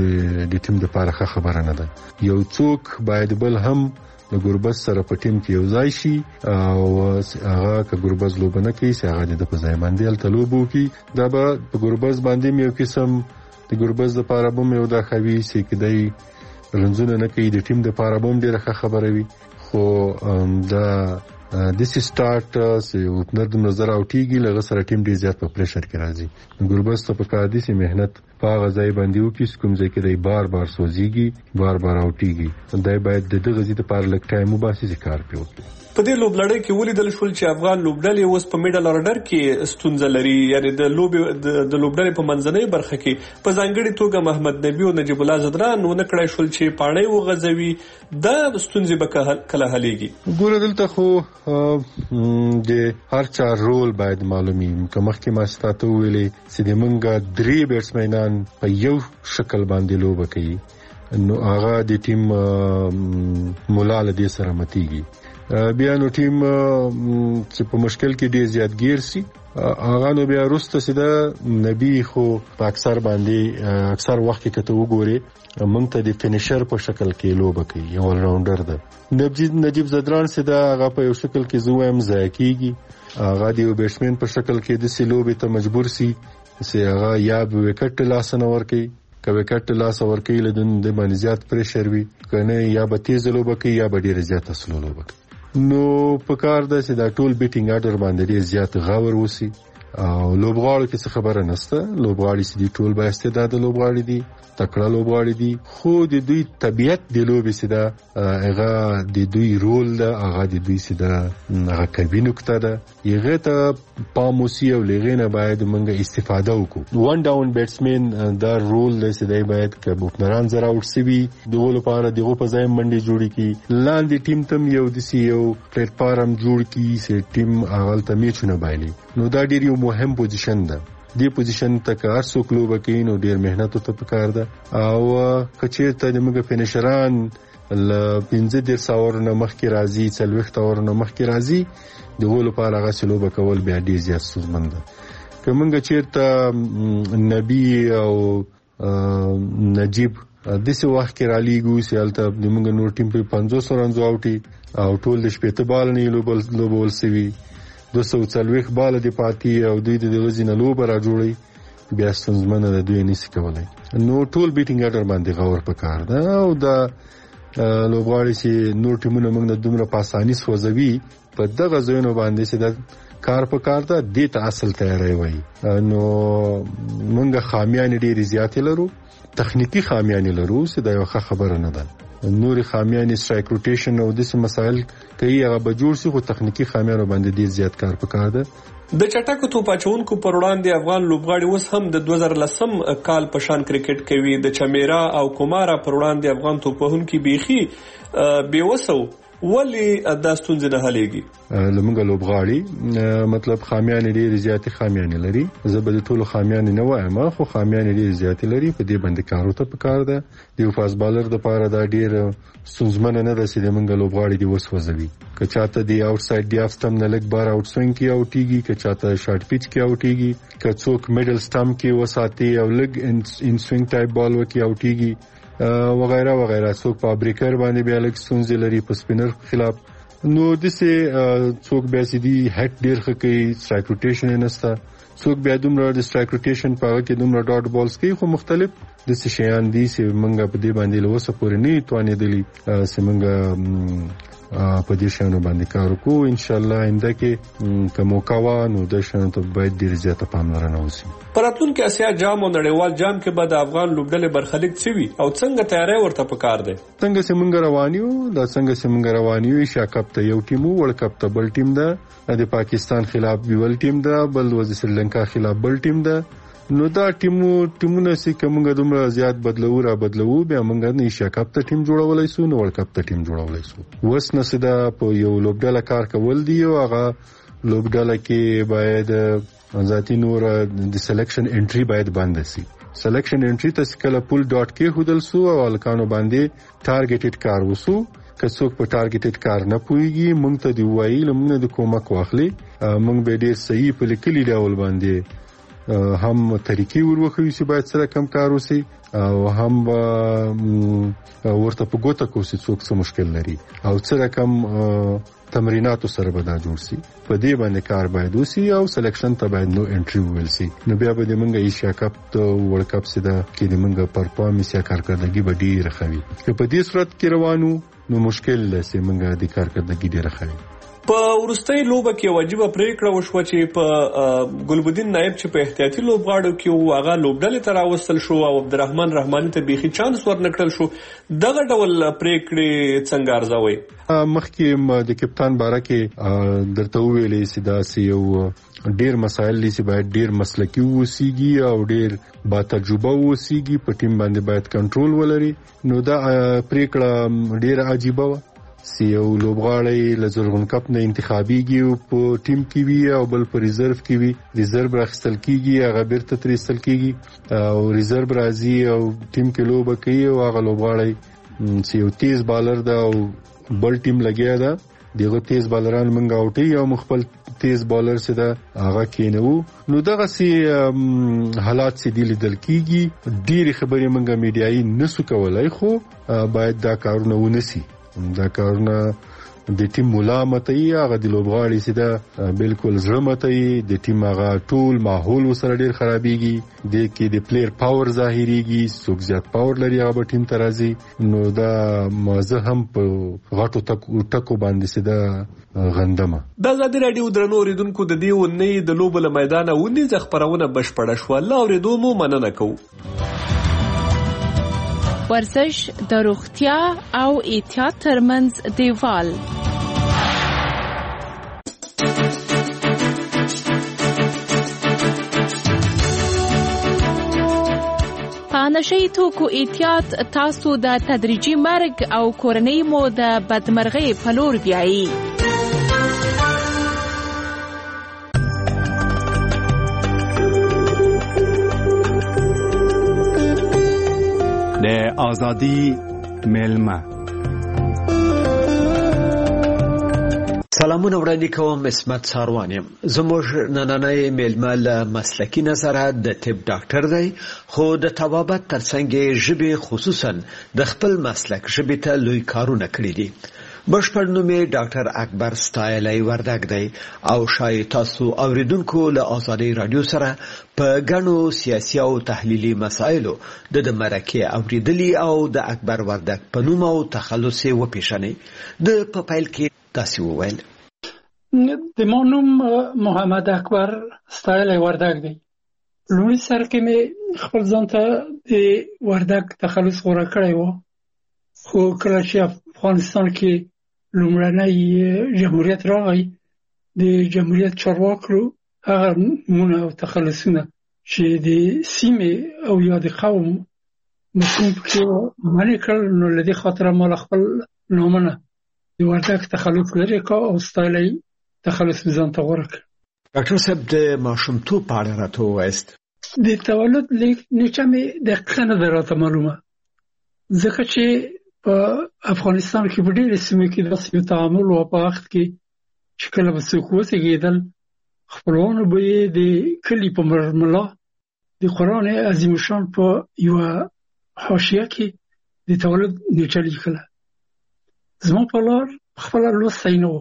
Speaker 4: د ټیم د لپاره خبره نه ده یو څوک باید بل هم د ګربز سره پټیم کې یو ځای شي او هغه ک ګربز لوبه نه کوي هغه د په ځای باندې ال تلوبو کی دا به په ګربز باندې یو قسم د ګربز د لپاره به یو د خوي سي کدی رنزونه نه کوي د ټیم د لپاره به ډیره خبره وي خو دا د سی سٹارټ سه اوپنر د نظر اوټیږي لږه سره ټیم ډیر زیات په پریشر کې راځي ګربز ته په کار دي چې مهنت په غځای باندې وکړي کوم ځای کې دی بار بار سوځيږي بار بار اوټیږي دای باید د دغه ځې په لپاره لک ټایم وباسي کار پیو
Speaker 3: په دې لوبلړۍ کې ولیدل شول چې افغان لوبډلې اوس په میډل اورډر کې ستونزه لري یعنی د لوب د لوبډلې په منځنۍ برخه کې په ځانګړي توګه محمد نبی او نجیب الله زدران ونه کړای شول چې پاڼې وغځوي دا ستونزې به کله حلېږي
Speaker 4: ګوره دلته خو د هر چا رول باید معلومي کومه کې ما ستاسو ویلې چې د مونږه درې بیټسمنان په یو شکل باندې لوب کوي نو هغه د ټیم مولا له دې سره متيږي بیا نو ټیم چې په مشکل کې ډیر زیات گیر سي هغه نو بیا روسته سده نبی خو په اکثر باندې اکثر وخت کې کته وګوري مونږ ته د فینیشر په شکل کې لوب کوي یو ال راونډر ده نجیب نجیب زدران سده هغه په یو شکل کې زویم ځای کیږي هغه د یو بیټسمن په شکل کې د سلوبې ته مجبور سي چې هغه یا وکټ لاس نه ورکي کبه کټ لاس ورکي لدن د باندې زیات پریشر وي کنه یا به تیز لوب کوي یا به ډیر زیات سلو لوب کوي نو په کار ده چې دا ټول بیټینګ اډر باندې ډیر زیات غور وسی او لوبغاړو کې څه خبره نشته. لوبغاړي چې دي ټول با استعداد لوبغاړي دي، تکړه لوبغاړي دي، خو د دوی طبيعت د لوبې چې دا هغه د دوی رول ده، هغه د دوی چې دا هغه کوي نقطه ده، هغه ته پاموسی او لغینه باید موږ استفاده وکړو. وان ډاون بیټسمن دا رول دی چې دی باید که بوپنران زرا ورسوي دغه لپاره دغه په ځای منډي جوړی کی، لاندې ټیم تم یو د سی یو پلیټ فارم جوړ کی چې ټیم هغه ته میچونه بایلي. نو دا ډیر یو مهم پوزیشن ده. دی پوزیشن ته کار سو کلوب کوي نو ډیر مهنت ته پکار ده. او کچیر ته د موږ فینیشران ل پنځه د ساور نه مخ کې راځي، څلويخت اور نه مخ کې راځي، دغه لپاره هغه سلوب کول بیا ډیر زیات سوزمند ده. کومګ چیرته نبی او نجیب د څه وخت کې را لیګو سیالته د موږ نور ټیم په پنځوس رنز اوټي او ټول د شپته بال نه لوبل لوبول سوي دو سو څلويخ بال دی پاتې او دوی د وزینه لوب را جوړي بیا ستونزمنه د دوی نس کولای. نو ټول بیټینګ اډر باندې غور پکار ده او دا لوبغاړي چې نور ټیمونه موږ د دومره په اسانۍ سوځوي په دغه ځایونو باندې چې د کار په کار ته د ته اصل تیاری وای. نو موږ خامیان ډېری زیات لرو، تخنیکی خامیان لرو چې دا یو خبره نه ده. نور خامیان سټرایک روټیشن او داسې مسایل کوي هغه به جوړ شي، خو تخنیکی خامیان باندې ډېر زیات کار په کار ده.
Speaker 3: د چټکو توپ اچونکو پر وړاندې افغان لوبغاړي اوس هم د دوه زره لسم کال په شان کرکټ کوي. د چمیرا او کومارا پر وړاندې افغان توپوهونکي بيخي بیوسو ولی دا ستونزې نه حلېږي.
Speaker 4: لمونږ لوبغاړي مطلب خامیان ډېر زیات خامیان لري. زه به د ټولو خامیان نه وایم، خو خامیان ډېر زیات لري. په دې باندې کار وته پکار ده. د فاست بالر د پاره دا ډېر ستونزمن نه ده چې لمونږ لوبغاړي دی وسوځوي. که چاته دی آوټ ساید دی افستم نه لګ بار آوټ سوینګ کې اوټیږي، که چاته شارټ پیچ کې اوټیږي، که څوک میډل سټام کې وساتي او لګ ان سوینګ ټایپ بال وکي اوټیږي وغیرہ وغیرہ. څوک په بریکر باندې بیا لګ ستونزې لري په سپینر خلاف. نو دسه څوک بیا سیدی هټ ډیر خکې سټرایک روټیشن نهستا، څوک بیا دومره د سټرایک روټیشن په هغه کې دومره ډاټ بالز کوي. خو مختلف د څه شیان دي چې منګه په دې باندې لوسه پورې نه توانې دي چې منګه په دې شانو باندې کار وکړو. ان شاء الله آینده کې کوم موقعا نو د شانو ته باید ډیر زیاته پاملرنه وشي.
Speaker 3: پراتون کې اسیا جام او نړیوال جام کې به د افغان لوبډلې برخلیک چوي او څنګه تیاری ورته پکار دی.
Speaker 4: څنګه چې موږ روانیو دا څنګه چې موږ روانیو ایشیا کپ ته یو ټیم، ورلد کپ ته بل ټیم ده، د پاکستان خلاف بل ټیم ده، بل د سریلانکا خلاف بل ټیم ده. نو دا ټیمو ټیمونه چې کومه دومره زیات بدلو را بدلو بیا موږ نه ایشیا کپ ته ټیم جوړولای سو، نو ورلد کپ ته ټیم جوړولای سو. وس نه سدا په یو لوبډله کار کول دی او هغه لوبډله کې باید ذاتی نور د سلیکشن انټری باید باندې سي. سلیکشن انټری ته کله پول ډاټ کې هودل سو او الکانو باندې ټارګټډ کار وسو. که څوک په ټارګټډ کار نه پويږي موږ ته دی وایي لمنه د کومک واخلي. موږ به ډیر صحیح په لیکلي ډول باندې هم طریقې وروخوي چې باید سره کم کار وسی او هم ورته په ګوته کوسي څوک څه مشکل لري او سره کم تمریناتو سره به دا جوړ سي. په دې باندې کار باید وسی او سلیکشن ته باید نو انټری ویل سي. نو بیا به د منګه ایشیا کپ ته ورلد کپ سره کې د منګه پرفارمنس یا کارکردګي به ډیره خوي. که په دې صورت کې روانو نو مشکل لسی منګه د کارکردګي ډیره خوي.
Speaker 3: په ورستۍ لوبه کې واجبہ پریکړه وشو چې په ګلبدین نائب چې په احتیاطي لوبغاړو کې هغه لوبډلې تر اوسل شو او عبدالرحمن رحماني ته بيخي چانس ورنکړل شو. دغه ډول پریکړې څنګه ارزوي؟
Speaker 4: مخکې د کپتان بارکه درته ویلې چې دا یو ډیر مسایل دي چې باید ډیر مسلکی وسیږي او ډیر با تجربه وسیږي، په ټیم باندې باید کنټرول ولري. نو دا پریکړه ډیر عجیبه و سی یو لوبغاړی لزرغون کپ نه انتخابيږي او په ټیم کې وي او بل په ریزرو کې وي. ریزرو راخستل کیږي، هغه بیرته ترېستل کیږي او ریزرو راځي او ټیم کې لوبه کوي او هغه لوبغاړی چې یو تیز بالر ده او بل ټیم لګیا ده دغه تیز بالران منګه اوټي او مخبل تیز بالر سره ده هغه کینو. نو دغه سي حالات سي دي لیدل کیږي. ډېری خبرې منګه میډیایي نسو کولای، خو باید دا کارونه ونسي. دا کارونه د ټیم مولا متي هغه د لوبغاړي سیده بالکل زړه متي د ټیم هغه ټول ماحول وسره ډیر خرابيږي د کې د پلیئر پاور ظاهريږي څوک زیات پاور لري هغه ټیم ته راځي نو دا مازه هم په غټو ټکو باندې سیده غندمه
Speaker 3: د ازادي رادیو درنو اوریدونکو د دې ونې د لوب له میدانه ونې ځ خبرونه بشپړه شو الله اوریدو مو مننه کوو
Speaker 2: ورزش د روغتیا او احتیاط ترمنځ دیوال په نشي توکو احتیاط تاسو د تدریجي مرګ او کورنۍ مو د بدمرغۍ په لور بیایي
Speaker 7: د ازادي ملما
Speaker 8: سلامونه وړاندې کوم اسمت ساروان یم زموږ نننۍ ملما له مسلکی نظره د طب ډاکټر دی خو د طبابت ترڅنګ ژبې خصوصا د خپل مسلک ژبې ته لوی کارونه کړی دي بشپړ نوم یې ډاکټر اکبر ستایلی وردګ دی او شاید تاسو اوریدونکو له ازادي رادیو سره په غنو سیاسي او تحلیلي مسایلو د مرکه اوریدلی او د اکبر وردګ په نوم او تخلص وپیژنې د په پیل کې تاسو وویل
Speaker 9: د مونوم محمد اکبر ستایلی وردګ دی لوی سر کې مې خپل ځان ته د وردګ تخلص غوړه کړی و خو کله چې افغانستان کې لومړنی جمهوریت راغی د جمهوریت چارواکو هغه مونږ او تخلصونه چې د سیمې او یا د قوم مفهوم کې معنی کړل نو لدی خاطر مال خپل نومونه د وردګ تخلص لري کا او ستایلی تخلص ځان ته غوړه کړ
Speaker 8: ډاکټر صاحب د ماشومتوب په اړه راته وایست
Speaker 9: د تولد لیک نیچه مې د قنه دراته معلومه ځکه چې په افغانستان کې په ډېرې سیمو کې داسې یو تعامل و په وخت کې چې کله به څوک وزېږېدل خپلوانو به یې د کلي په مرملا د قرآن عظیم الشان په یوه حاشیه کې د تولد نیټه لیکله زما پلار خپله لوستی نه و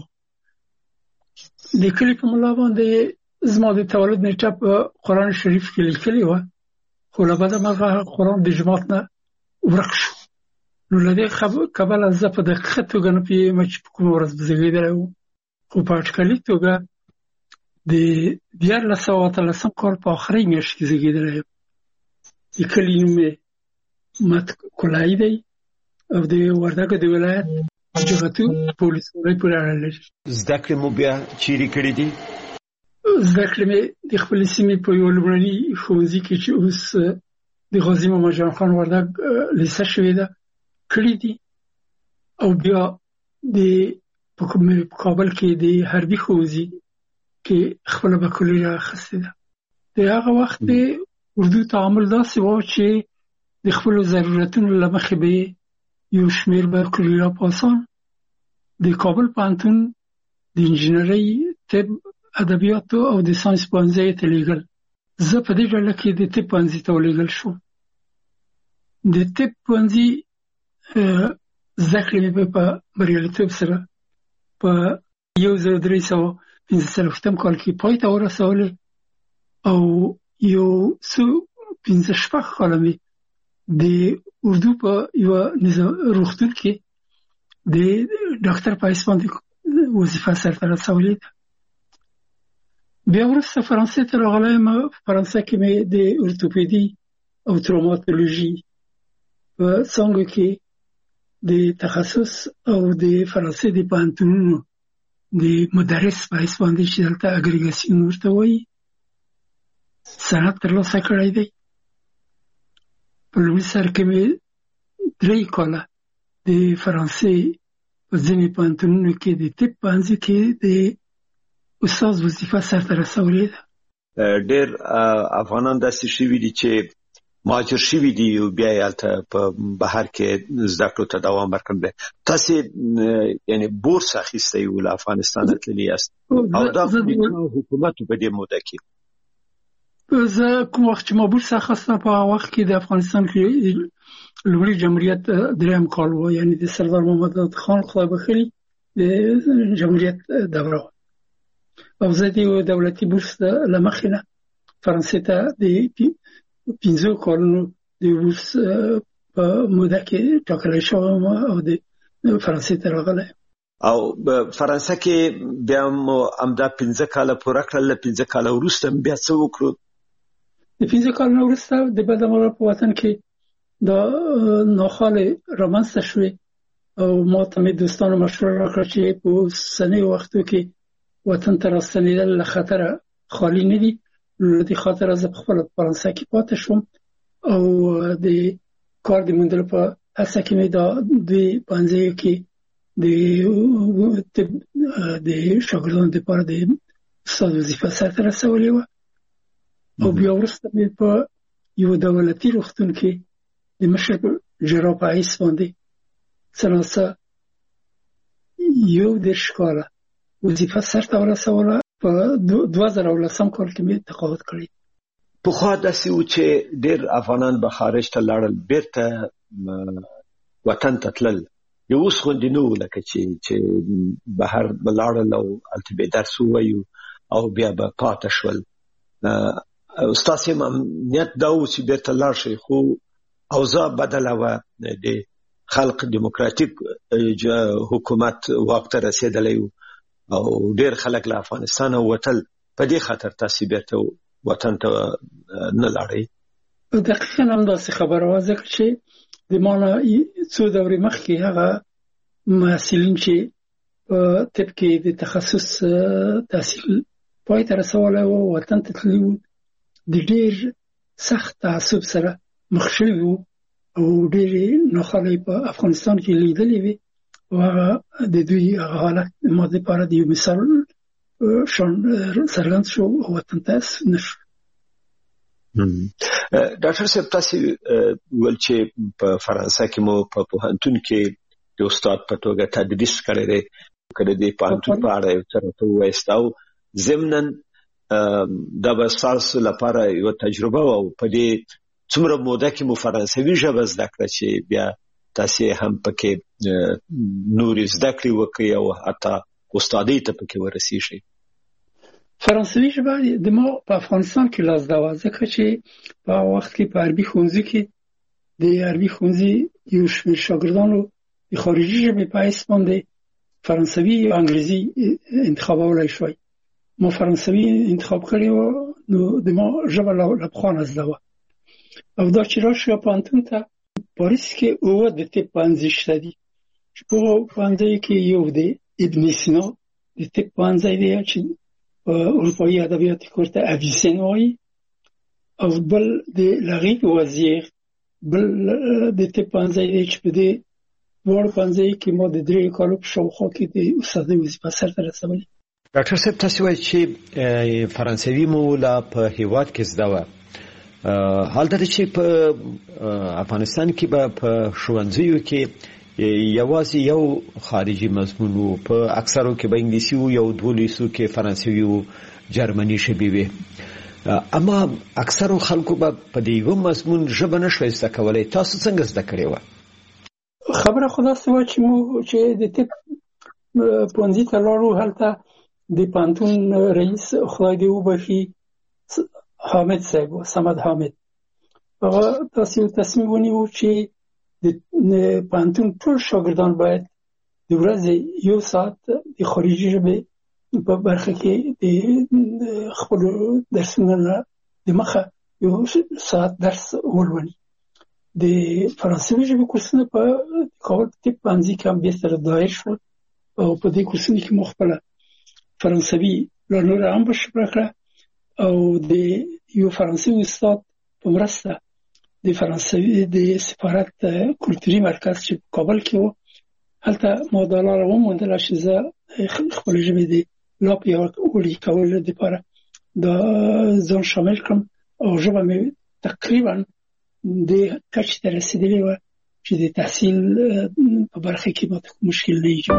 Speaker 9: د کلي په ملا باندې زما د تولد نیټه په قرآن شریف کې لیکلې وه خو له بده مرغه قرآن د جماعت نه ورک شو نو لدې کبله زه په دقیقه توګه نه پوهېږم چې په کومه ورځ به زېږېدلی وم خو په اټکلي توګه د دیارلس سوه اتلسم کال په آخرۍ میاشت کې زېږېدلی یم د کلي نوم یې مت کولایي دی او د وردګو د ولایت جغتو په ولسوالۍ پورې اړه لري
Speaker 8: زده کړې مو بیا چیرې کړې دي
Speaker 9: زده کړې مې د خپلې سیمې په یوه لومړني ښوونځي کې چې اوس د غازي محمد جان خان وردګ لیسه شوې ده کړی دي او بیا د په کابل کې د حربي ښوونځي کې خپله بکالوریا اخیستې ده د هغه وخت د اردو تعامل داسې و چې د خپلو ضرورتونو له مخې به یو شمېر بکالوریا پاسان د کابل پوهنتون د انجینرۍ طب ادبیاتو او د ساینس پوهنځي ته لیږل زه په دې ډله کې د طب پوهنځي ته ولېږل شوم د طب پوهنځي زده کړې مې په بریالیتوب سره په یو زر درې سوه پنځه څلوېښتم کال کې پای ته ورسولې او یو څو پنځه شپږ کاله مې د اردو په یوه روغتون کې د ډاکټر په حیث باندې وظیفه سرته رسولې ده بیا وروسته فرانسې ته راغلی یم فرانسه کې مې د ارتوپیدي او تروماتولوژي په څانګو کې د تخصص او د فرانسې د پوهنتونونو د مدرس په حیث باندې چې دلته اګریګاسیون ورته وایي سند ترلاسه کړی دی په لومړي سر کې مې درې کاله د فرانسې په ځینې پوهنتونونو کې د طب پوهنځي کې د استاد وظیفه سرته رسولې ده
Speaker 8: ډېر افغانان داسې شوي دي چې مهاجر شوي دي او بیا یې هلته په بهر کې زده کړو ته دوام ورکړی تاسې یعنې بورس اخیستی و له افغانستانه تللي یاست او دا حکومت په دې موده کې
Speaker 9: زه کوم وخت چې ما بورس اخیسته په هغه وخت کې د افغانستان کې لومړي جمهوریت درېیم کال و یعنې د سردار محمد داود خان خدای بخښلي د جمهوریت دوره او زه د دولتي بورس له مخې نه فرانسې ته د پنځو کالونو د بورس په موده کې ټاکلی شوم او د فرانسې ته راغلی
Speaker 8: او فرانسه کې بیا مو همدا پنځه کاله پوره کړل. پنځه کاله وروسته بیا څه وکړو؟
Speaker 9: د پنځه کالو وروسته د بدمرغه په وطن کې دا ناخوالې رامنځته شوې او ما ته مې دوستانو مشوره راکړه چې په اوسنیو وختو کې وطن ته راستنېدل له خطره خالي نه دي. له دې خاطره زه په خپله فرانسه کې پاتې شوم او د کار د موندلو په هڅه کې مې دا د پوهنځیو کې د د شاګردانو لپاره د استاد وظیفه سرته رسولې وه او بیا وروسته مې په یو دولتي روغتون کې د مشر جراح په حیث باندې څلاسه یو دېرش کاله وظیفه سرته ورسوله. په دوه زره او لسم کال کې مې تقاعد کړی.
Speaker 8: پخوا داسې و چې ډېر افغانان به خارج ته لاړل، بیرته وطن ته تلل. یو اوس غوندې نه و لکه چې چې بهر به لاړل او هلته به درس ووایو او بیا به پاته شول. ستاسې نیت دا و چې بیرته لاړ شئ، خو اوضاع بدله وه. د خلق دیموکراتیک حکومت واک ته رسېدلی و او ډېر خلک له افغانستانه وتل. په دې خاطر تاسې بیرته وطن ته نه لاړئ؟
Speaker 9: دقیقاً همداسې خبره وه، ځکه چې د ما نه څو دورې مخکې هغه محصلین چې په طب کې د تخصص تحصیل پای ته رسولی و وطن ته تللي وو، د ډېر سخت تعصب سره مخ شوي وو او ډېرې ناخوالې په افغانستان کې لیدلې وې او هغه د دوی هغه حالت ما دپاره د یو مثال شان څرګند شو او وطن ته ستون شو.
Speaker 8: ډاکټر صاحب، تاسې ویل چې په فرانسه کې مو په پوهنتون کې د استاد په توګه تدریس کړی دی. که د دې پوهنتون په اړه یو څه راته ووایاست او ضمناً دا به ستاسو لپاره یوه تجربه وه او په دې څومره موده کې مو فرانسوي ژبه زده کړه چې بیا تاسې هم پکې نورې زده کړې وکړئ او حتی استادۍ ته پکې ورسېږئ؟
Speaker 9: فرانسوي ژبه د ما په افغانستان کې لا زده وه، ځکه چې په هغه وخت کې په عربي ښوونځي کې د عربي ښوونځي یو شمېر شاګردانو د خارجي ژبې په حیث باندې فرانسوي یا انګریزي انتخابولی شوی. ما فرانسوي انتخاب کړې وه، نو د ما ژبه له پخوا نه زده وه. او دا چې راشي پوهنتون ته پاریس کې اووه د طب پوهنځي شته دي چې په هغو پوهنځیو کې یو د ابن سینا د طب پوهنځی دی چې په اروپایي ادبیاتو کې ورته اویسین وایي، او بل د لغیب وزیر بل د طب پوهنځی دی چې په دې دواړو پوهنځیو کې ما د درېیو کالو په شاوخوا کې د استادۍ وظیفه سرته رسولې.
Speaker 8: ډاکټر صاحب، تاسې وایئ چې فرانسوي مو لا په هېواد کې زده وه. حال دا چې په افغانستان کې به په ښوونځیو کې یوازې یو خارجي مضمون و، په اکثرو کې به انګلیسي و، یو دوه لیسو کې فرانسوي و، جرمني ژبې وې. اما اکثرو خلکو به په دې یوه مضمون ژبه نه شوی زده کولی. تاسو څنګه زده کړې وه؟
Speaker 9: خبره خو داسې وه چې موږ چې د طب پوهنځي ته لاړو، هلته د پوهنتون رئیس خدای دې وبخي حامد صاحب و، سمد حامد، هغه داسې یو تصمیم ونیو چې د پوهنتون ټول شاګردان باید د ورځې یو ساعت د خارجي ژبې په برخه کې د خپلو درسونو نه د مخه یو ساعت درس ولولي. د فرانسوي ژبې کورسونه په کابل طب پوهنځي کې هم بېرته دایر شول او په دې کورسونو کې مو خپله فرانسوي لا نوره هم بشپړه کړه او د یو فرانسوي استاد په مرسته د فرانسوي د سفارت کلتوري مرکز چې په کابل کې و، هلته ما دا لاره وموندله چې زه خپلې ژبې د لا پیاوړي کولو دپاره دا ځان شامل کړم او ژبه مې تقریبا د کچې ته رسېدلې وه چې د تحصیل په برخه کې ماته مشکل نه ایجاد.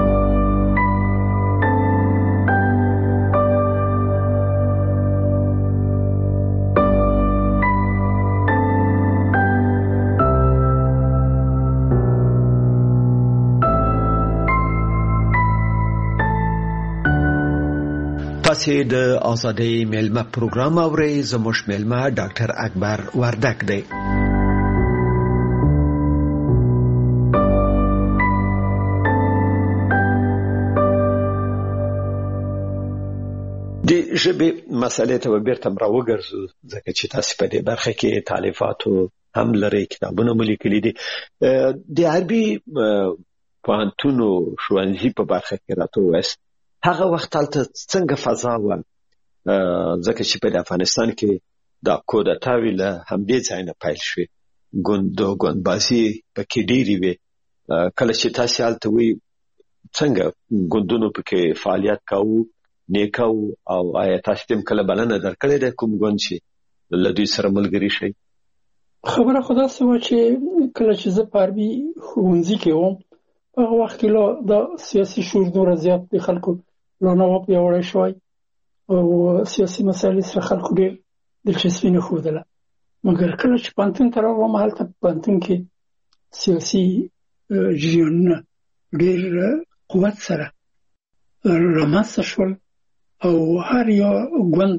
Speaker 8: تاسې د ازادۍ میلمه پروګرام اورئ. زموږ میلمه ډاکټر اکبر وردک دی. د ژبې مسئلې ته بیرته راوګرځو ځکه چې تاسې په دې برخه کې تالیفاتو هم لري، کتابونه مو لیکلي دي. د عربي پوهنتونو ښوونځي په برخه کې راته ووایاست هغه وخت هلته څنګه فضا وه، ځکه چې په افغانستان کې دا کودتاوې له همدې ځای نه پیل شوې، ګوند ګوندبازي پکې ډېرې وې. کله چې تاسې هلته وئ څنګه ګوندونو پکې فعالیت کاوه، نیکه او آیا تاسو تم کله بلنه درکړې ده کوم ګوند چې له دوی سره ملګري شي؟
Speaker 9: خبره خدا سوا چې کله چې زه په عربي ښوونځي کې وم هغه وخت کې لا د سیاسي شعور دومره زیات د خلکو لا نه و پیاوړی شوی او سیاسي مسایلو سره خلکو ډېر دلچسپي نه ښودله. مګر کله چې پوهنتون ته راغلم هلته په پوهنتون کې سیاسي جریانونه ډېر قوت سره رامنځته شول او هر یو ګوند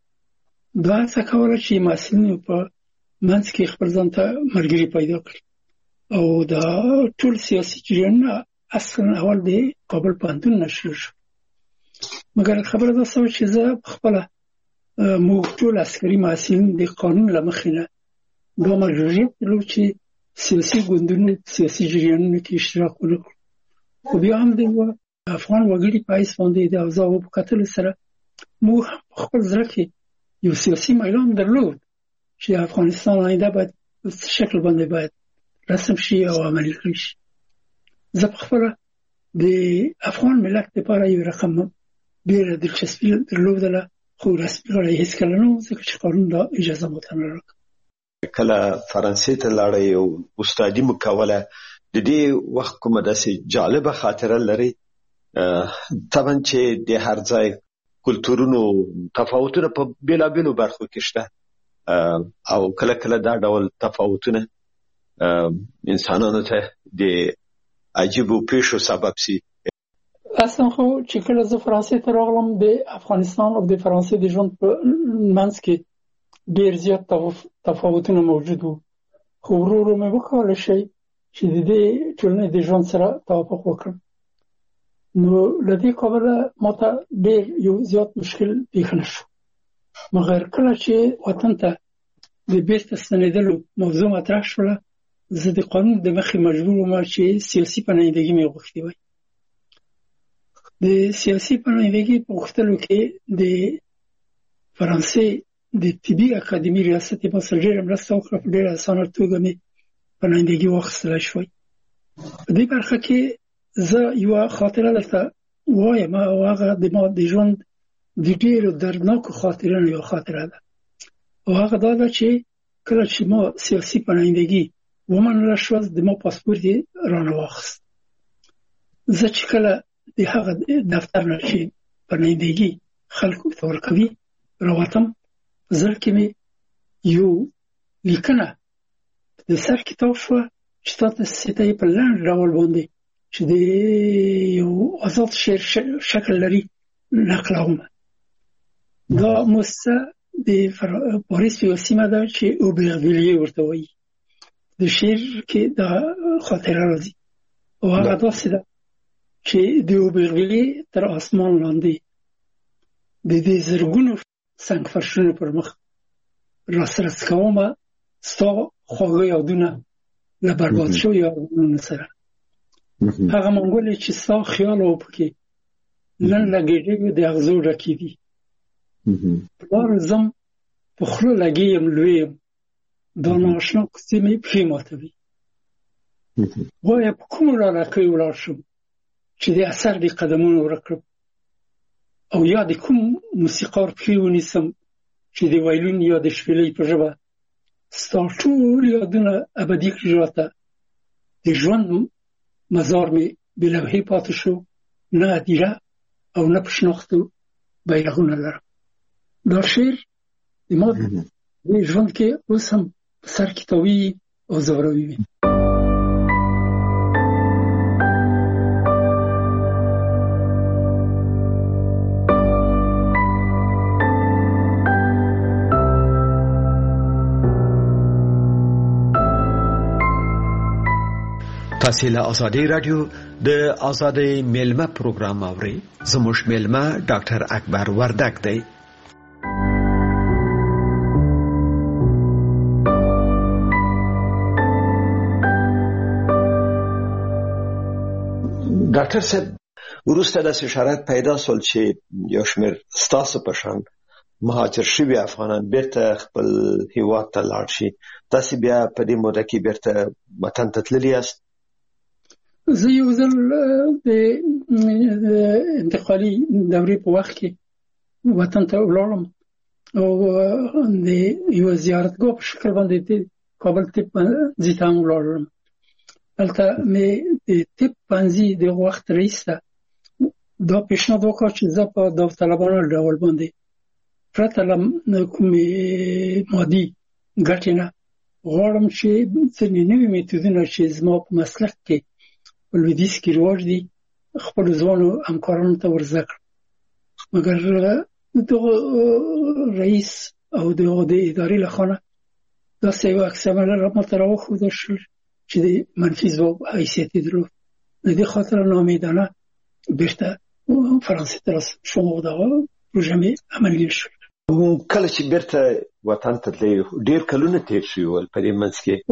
Speaker 9: دا هڅه کوله چې محصلینو په منځ کې خپل ځان ته ملګري پیدا کړي او دا ټول سیاسي جریانونه اصلا اول د کابل پوهنتون نه شروع شو. مګر خبره دا شوه چې زه پخپله موږ ټول عسکري محصلین د قانون له مخې نه دا مجبوریت درلود چې سیاسي ګوندونو سیاسي جریانونو کې اشتراک ونه کړو. خو بیا هم د افغان وګړي په حیث باندې د اوضاعو په کتلو سره موږ هم په خپل زړه کې یو سیاسي میلان درلود چې افغانستان آینده باید په څه شکل باندې باید رسم شي او عملي کړی شي. زه پخپله د افغان ملت لپاره یو رقم ډېره دلچسپي درلودله، خو رسمي غړی هېڅکله نه و ځکه چې قانون دا اجازه ماته نه راکړه.
Speaker 8: کله فرانسې ته لاړئ او استادي مو کوله، د دې وخت کومه داسې جالبه خاطره لرئ؟ طبعا چې د هر ځای کلتورونو تفاوتونه په بیلابیلو برخو کې شته او کله کله دا ډول تفاوتونه انسانانو ته د عجیبو پیښو سبب سي.
Speaker 9: اصلا خو چې کله زه فرانسې ته راغلم د افغانستان او د فرانسې د ژوند په منځ کې ډېر زیات تفاوتونه موجود وو، خو ورو ورو مې وکولی شي چې د دې ټولنې د ژوند سره توافق وکړم. نو له دې کبله ماته ډېر یو زیات مشکل پیښ نه شو. مګر کله چې وطن ته د بیرته ستنېدلو موضوع مطرح شوله زه د قانون د مخې مجبور وم چې سیاسي پناهندګي مې غوښتې وای. د سیاسي پناهندګي په غوښتلو کې د فرانسې د طبي اکاډمي ریاست یې ما سره ډېره مرسته وکړه، په ډېره اسانه توګه مې پناهندګي واخیستلی شوی. په دې برخه کې زه یوه خاطره درته وایم او هغه د ما د ژوند د ډېرو دردناکو خاطرونو یوه خاطره ده او هغه دا ده چې کله چې ما سیاسي پناهندګي ومنله شوه د ما پاسپورت یې رانه واخیست. زه چې کله د هغه دفتر نه چې پناهندګي خلکو ته ورکوي راوتم، په زړه کې مې یو لیکنه د سر کتاب شوه چې تا ته ته یې په لنډ ډول باندې چې د یو آزاد شعر شکل لري نقلوم. دا مؤسسه د پاریس په یوه سیمه ده چې اوبرغویلیه ورته وایي. د شعر کې دا خاطره راځي او هغه داسې ده چې د اوبرغویلیه تر اسمان لاندې د دې زرګونو سنګ فرشونو پر مخ راسره څکومه ستا خواږه یادونه له برباد شویو یادونو سره. هغه منګولې چې ستا خیال و پکې نن له ګېډیو د اغزو ډکې دي. پلار زم په خوله لګې یم لوی یم، دا نااشنا کوڅې مې پښې ماتوي. وایه په کومو لالکیو ولاړ شم چې د اثر د قدمونو ورک کړم، او یا د کوم موسیقار پښې ونیسم چې د وایلون یا د شپېلۍ په ژبه ستا ټول یادونه ابدي کړي راته. د ژوند مزار مې بې لوحې پاتې شو، نه هدیره او نه په شناختو بیرغونه لرم. دا شعر د ما د ژوند کې اوس هم په سر کې تاویږي او ځوروي وي.
Speaker 8: تاسو له ازادي رادیو د ازادي میلمه پروګرام اورئ. زموږ میلمه ډاکټر اکبر وردک دی. ډاکټر صاحب ورسته د شرایط پیدا سول چې یو شمېر ستاسو په شان مهاجر شوي افغانان بیرته خپل هیواد ته لاړ شي. تاسو بیا په دې موده کې بیرته وطن ته تللي یاست؟
Speaker 9: زه یو ځل د انتقالي دورې په وخت کې وطن ته ولاړم او د یو زیارتګاه په شکل باندې د کابل طب پوهنځي ته ولاړم. هلته مې د طب پوهنځي د وخت رئیس ته دا پیشنهاد وکړ چې زه په داوطلبانه ډول باندې پرته له کومې مادي ګټې نه غواړم چې ځینې نوي میتودونه چې زما په مسلک کې په لویدیځ کې رواج دي خپلو ځوانو همکارانو ته ور زده کړم. مګر دغه رئیس او دغه د ادارې له خوا نه داسې یو عکس العمل راته راوښودل شو چې د منفي ځواب حیثیت یې درلود. د دې خاطر ناامیدانه بیرته فرانسې ته شوم او دغه پروژه مې عملي شو.
Speaker 8: کله چې بیرته وطن ته تللی ډېر کلونه تېر شوي ول په دې منځ کې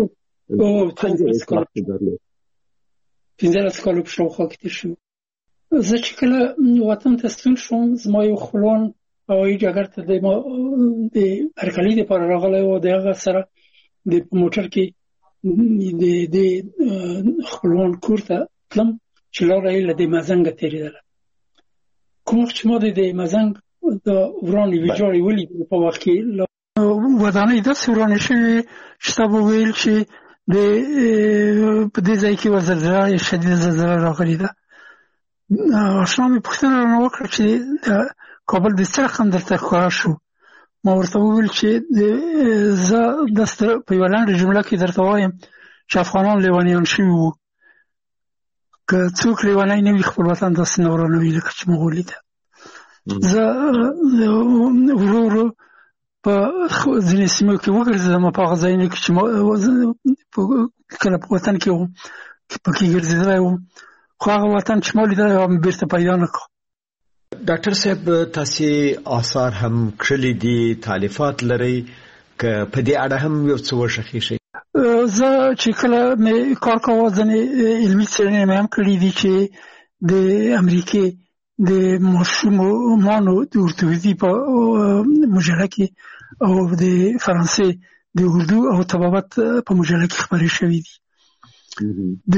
Speaker 8: پنځلس کاله په شاوخوا کې تېر شوي. زه چې کله وطن ته ستون شوم زما یو خپلوان هوایي ډګر ته د هرکلي دپاره راغلی و. د هغه سره د په موټر کې د خپلوان کور ته تلم چې لاره یې له د مزنګه تېرېدله. کوم وخت چې ما د د مزنګ د ورانې ویجاړې ولیدې په وخت کې ودانۍ داسې ورانې شوې چې تا به ویل چې د په دې ځای کې یوه زلزله شدیده زلزله راغلې ده. اشنا مې پوښتنه رانه وکړه چې د کابل د څه رقم درته ښکاره شو. ما ورته وویل چې زه داسې په یوه لنډه جمله کې درته وایم چې افغانان لیونیان شوي وو. که څوک لیونی نه وي خپل وطن داسې نه ورانوي لکه چې موږ ولیده. زه ورو ورو په ځینې سیمو کې وګرځېدم په هغه ځایونو کې چې کله په وطن کې وم پکې ګرځېدلی وم خو هغه وطن چې ما لیدلی وم بیرته پیدا نه کړ. ډاکټر صاحب تاسې آثار هم کړلي دي تالیفات لرئ که په دې اړه هم یو څه وښخیږئ؟
Speaker 9: زه چې کله مې کار کاوه ځینې علمي څېړنې مې هم کړي دي چې د امریکې د ماشومانو د ارتوپیدي په مجله کې او د فرانسې د اردو او طبابت په مجله کې خپرې شوي دي. د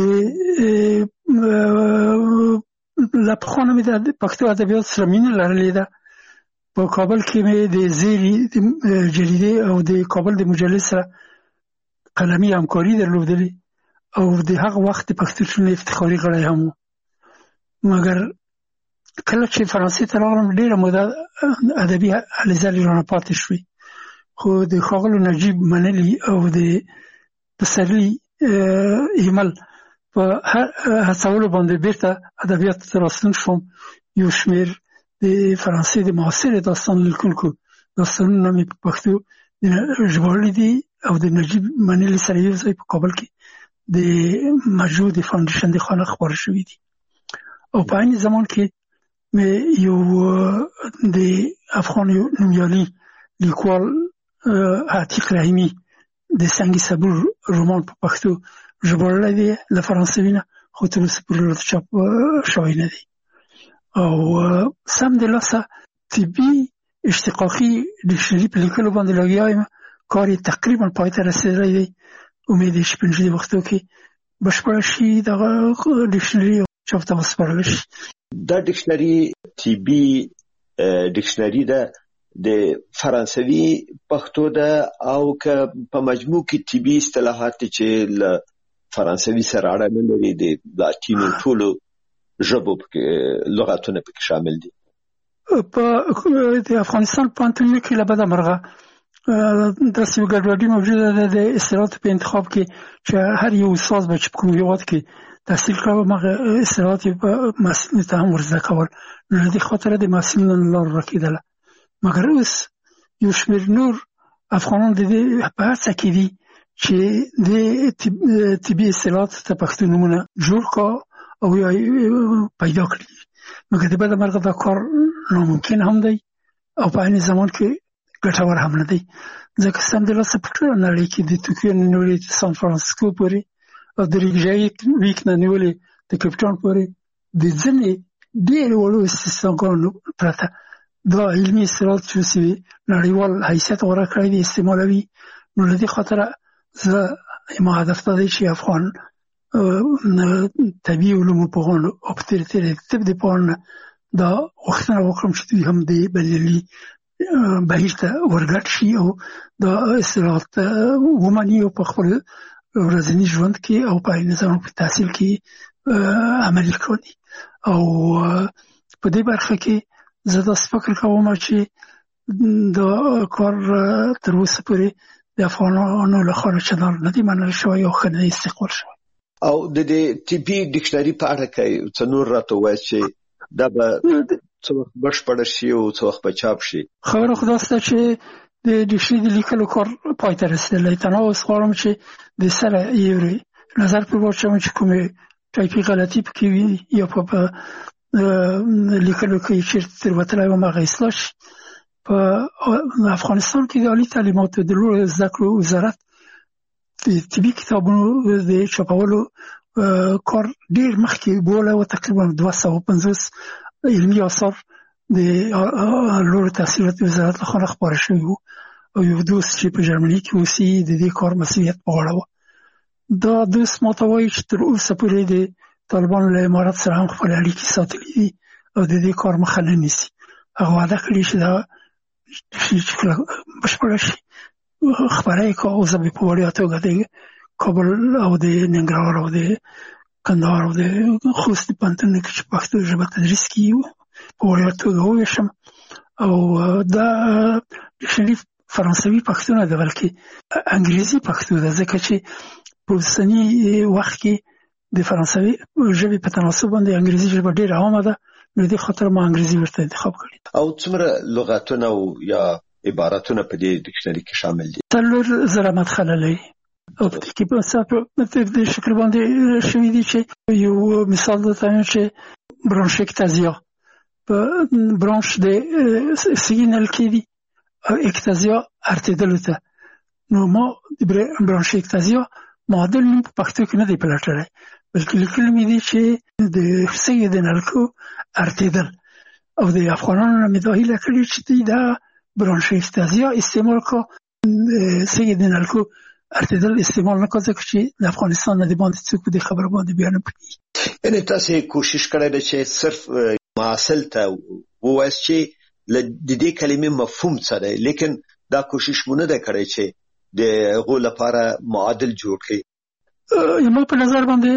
Speaker 9: له پخوا نه مې د پښتو ادبیاتو سره مینه لرلې ده. په کابل کې مې د زیري جریدې او د کابل د مجلې سره قلمي همکاري درلودلې او د هغه وخت د پښتو ټولنې افتخاري غړی هم و. مګر کله چې فرانسې ته راغلم ډېره موده ادبي هلې ځلې رانه پاتې شوې خو د ښاغلو نجیب منلي او د پسرلي ایمل په هڅولو باندې بیرته ادبیاتو ته راستون شوم. یو شمېر د فرانسې د معاصرې داستان لیکونکو داستانونه مې په پښتو ژباړلي دي او د نجیب منلي سره یو ځای په کابل کې د مجموع د فاونډیشن د خوا نه خپاره شوي دي. او په عین زمان کې مې یو د افغان نومیالي لیکوال عتیق رحیمي د سنگ صبور رومان په پښتو ژباړلی دی له فرانسوي نه خو تر اوسه پورې راته چاپ شوی نه دی. او سمدلاسه طبي اشتقاقي ډکشنري په لیکلو باندې لګیا یم. کار یې تقریبا پای ته رسېدلی دی. امید یې چې په نږدې وختو کې بشپړه شي دغه ډکشنري چاپ ته وسپارل شي.
Speaker 8: دا ډکشنري طبي ډکشنري ده د فرانسوي پښتو ده او که په مجموع کې طبي اصطلاحات چې له فرانسوي سره اړه نه لري د لاتینو ټولو ژبو لغاتونه پکې شامل دي.
Speaker 9: په د افغانستان پوهنتونونو کې له بده مرغه داسې یو ګډوډي موجوده ده د اصطلاحاتو په انتخاب کې چې هر یو استاد به چې په کوم هېواد کې تحصیل کاوه هغه اصطلاحات یې په محصلینو ته هم ور زده کول. نو له دې خاطره د محصلینو له لارې ورکېدله. مګر اوس یو شمېر نور افغانان د دې په هڅه کې دي چې د طبي اصطلاحات ته پښتو نومونه جوړ کا او یا پیدا کړي. مګر د بده مرغه دا کار ناممکن هم دی او په عین زمان کې ګټور هم نه دی، ځکه سمدلاسه په ټوله نړۍ کې د توکیو نه نیولې سان فرانسیسکو پورې او د ریګژایک ویک نه نیولې د کیپټاون پورې د ځینې ډېرې وړو استثناګانو پرته دا علمي اصطلاحات چې نړیوال حیثیت غوره کړی دی استعمالوي. نو له دې خاطره زه ما هدف دا دی چې افغان طبي علومو پوهانو او په تېره تېره طب د پوهانو دا غوښتنه وکړم چې دوی هم د بریالي بهیر ته ورګډ شي او دا اصطلاحات ومني او په خپل ورځني ژوند کې او په عین زمان په تحصیل کې عملي کړي. او په دې برخه کې زه داسې فکر کوم چې دا کار تر اوسه پورې د افغانانو لخوا چندان نه دی منل شوی او ښه نه استقبال شوی.
Speaker 8: او د دې طبي ډکشنري په اړه کې څه نور راته وایي چې دا به څه وخت بشپړ شي او څه وخت به چاپ شي؟
Speaker 9: خبره خو دا سته چې د ډکشنري د لیکلو کار پای ته رسېدلی. تنها اوس غواړم چې د سره یو نظر پرې واچوم چې کومې ټایپي غلطي پکې وي یا په لیکلو کې چېرته تېروتلی وم هغه اصلاح شي. په افغانستان کې د عالي تعلیماتو د لوړو زده کړو وزارت د طبي کتابونو د چاپولو کار ډېر مخکې بولی و. تقریبا دوه سوه پنځوس علمي آثار د لوړو تحصیلاتو وزارت لخوا خپاره شوي وو او یو دوست چې په جرمني کې اوسي د دې کار مسؤلیت په غاړه و. دا دوست ماته وایي چې تر اوسه پورې د طالبانو له امارت سره هم خپل اړیکې ساتلي دي او د دې کار مخه نه نیسي. هغه وعده کړې چې دا چې کله بشپړه شي خپاره یې کړه. اوس به په وړیا توګه د کابل او د ننګرهار او د کندهار او د خوست پوهنتونونو کې چې پښتو ژبه تدریس کیږي په وړیا توګه وویشم. او دا ډکشنري فرانسوي پښتو نه ده بلکې انګریزي پښتو ده، ځکه چې په اوسني وخت کې د فرانسوي ژبې په تناسب باندې انګریزي ژبه ډېره عامه ده. نو دې خاطر ما انګریزي ورته انتخاب کړی.
Speaker 8: او څومره لغاتونه او یا عبارتونه په دې ډکشنري کې شامل دي؟
Speaker 9: څلور زره مدخله لري او په دې کې په دې شکل باندې شوي دي چې یو مثال درته وایم چې برانشیکتازیا په برانش د سیګنال کې دي او اکتازیا ارتېدلو ته. نو ما د برانشیکتازیا معادل نوم په پښتو کې نه دی پلټلی، بلکې لیکلي مې دي چې د سږي د نلکو ارتېدل. او د افغانانو نه مې دا هیله کړې چې دوی دا برانشیکتازیا استعمال کړه، سږي د نلکو ارتېدل استعمال نه کړه، ځکه چې د افغانستان نه د باندې څوک په دې خبره باندې بیا نه پوهېږي.
Speaker 8: یعنې تاسې کوشش کړی دی چې صرف محصل ته ووایاست چې د دې کلمې مفهوم څه دی، لیکن دا کوشش مو نه دی کړی چې د هغو لپاره معادل جوړ کړي.
Speaker 9: زما په نظر باندې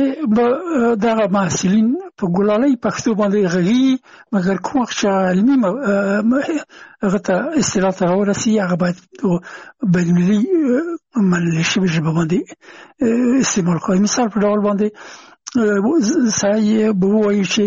Speaker 9: دغه محصلین په ګلالۍ پښتو باندې غږیږي، مګر کوم وخت چې علمي هغه ته اصطلاح ته راورسي هغه باید بینالمللي منل شوې ژبه باندې استعمال کړي. مثال په ډول باندې سړی به ووایي چې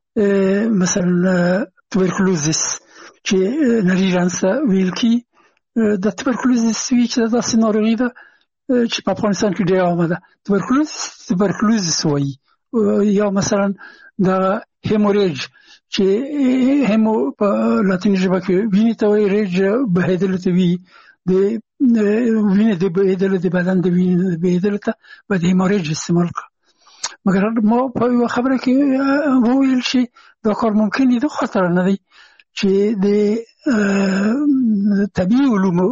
Speaker 9: مثلا توبرکلوزیس چې نري رنځ ته ویل کېږي، د توبرکلوزیس وي چې داسې ناروغي ده چې په افغانستان کې ډېره عامه ده. توبرکلوزیس توبرکلوزیس وایي. یا مثلا د هیموریج چې هیمو په لاتیني ژبه کې وینې ته وایي، ریج بهېدلو ته وي، د وینې د بهېدلو د بدن د وینې د بهېدلو ته باید هیموریج استعمال کړه. مګر ما په یوه خبره کې وویل چې دا کار ممکن دی، د خاطر نه دی چې د طبیعي علومو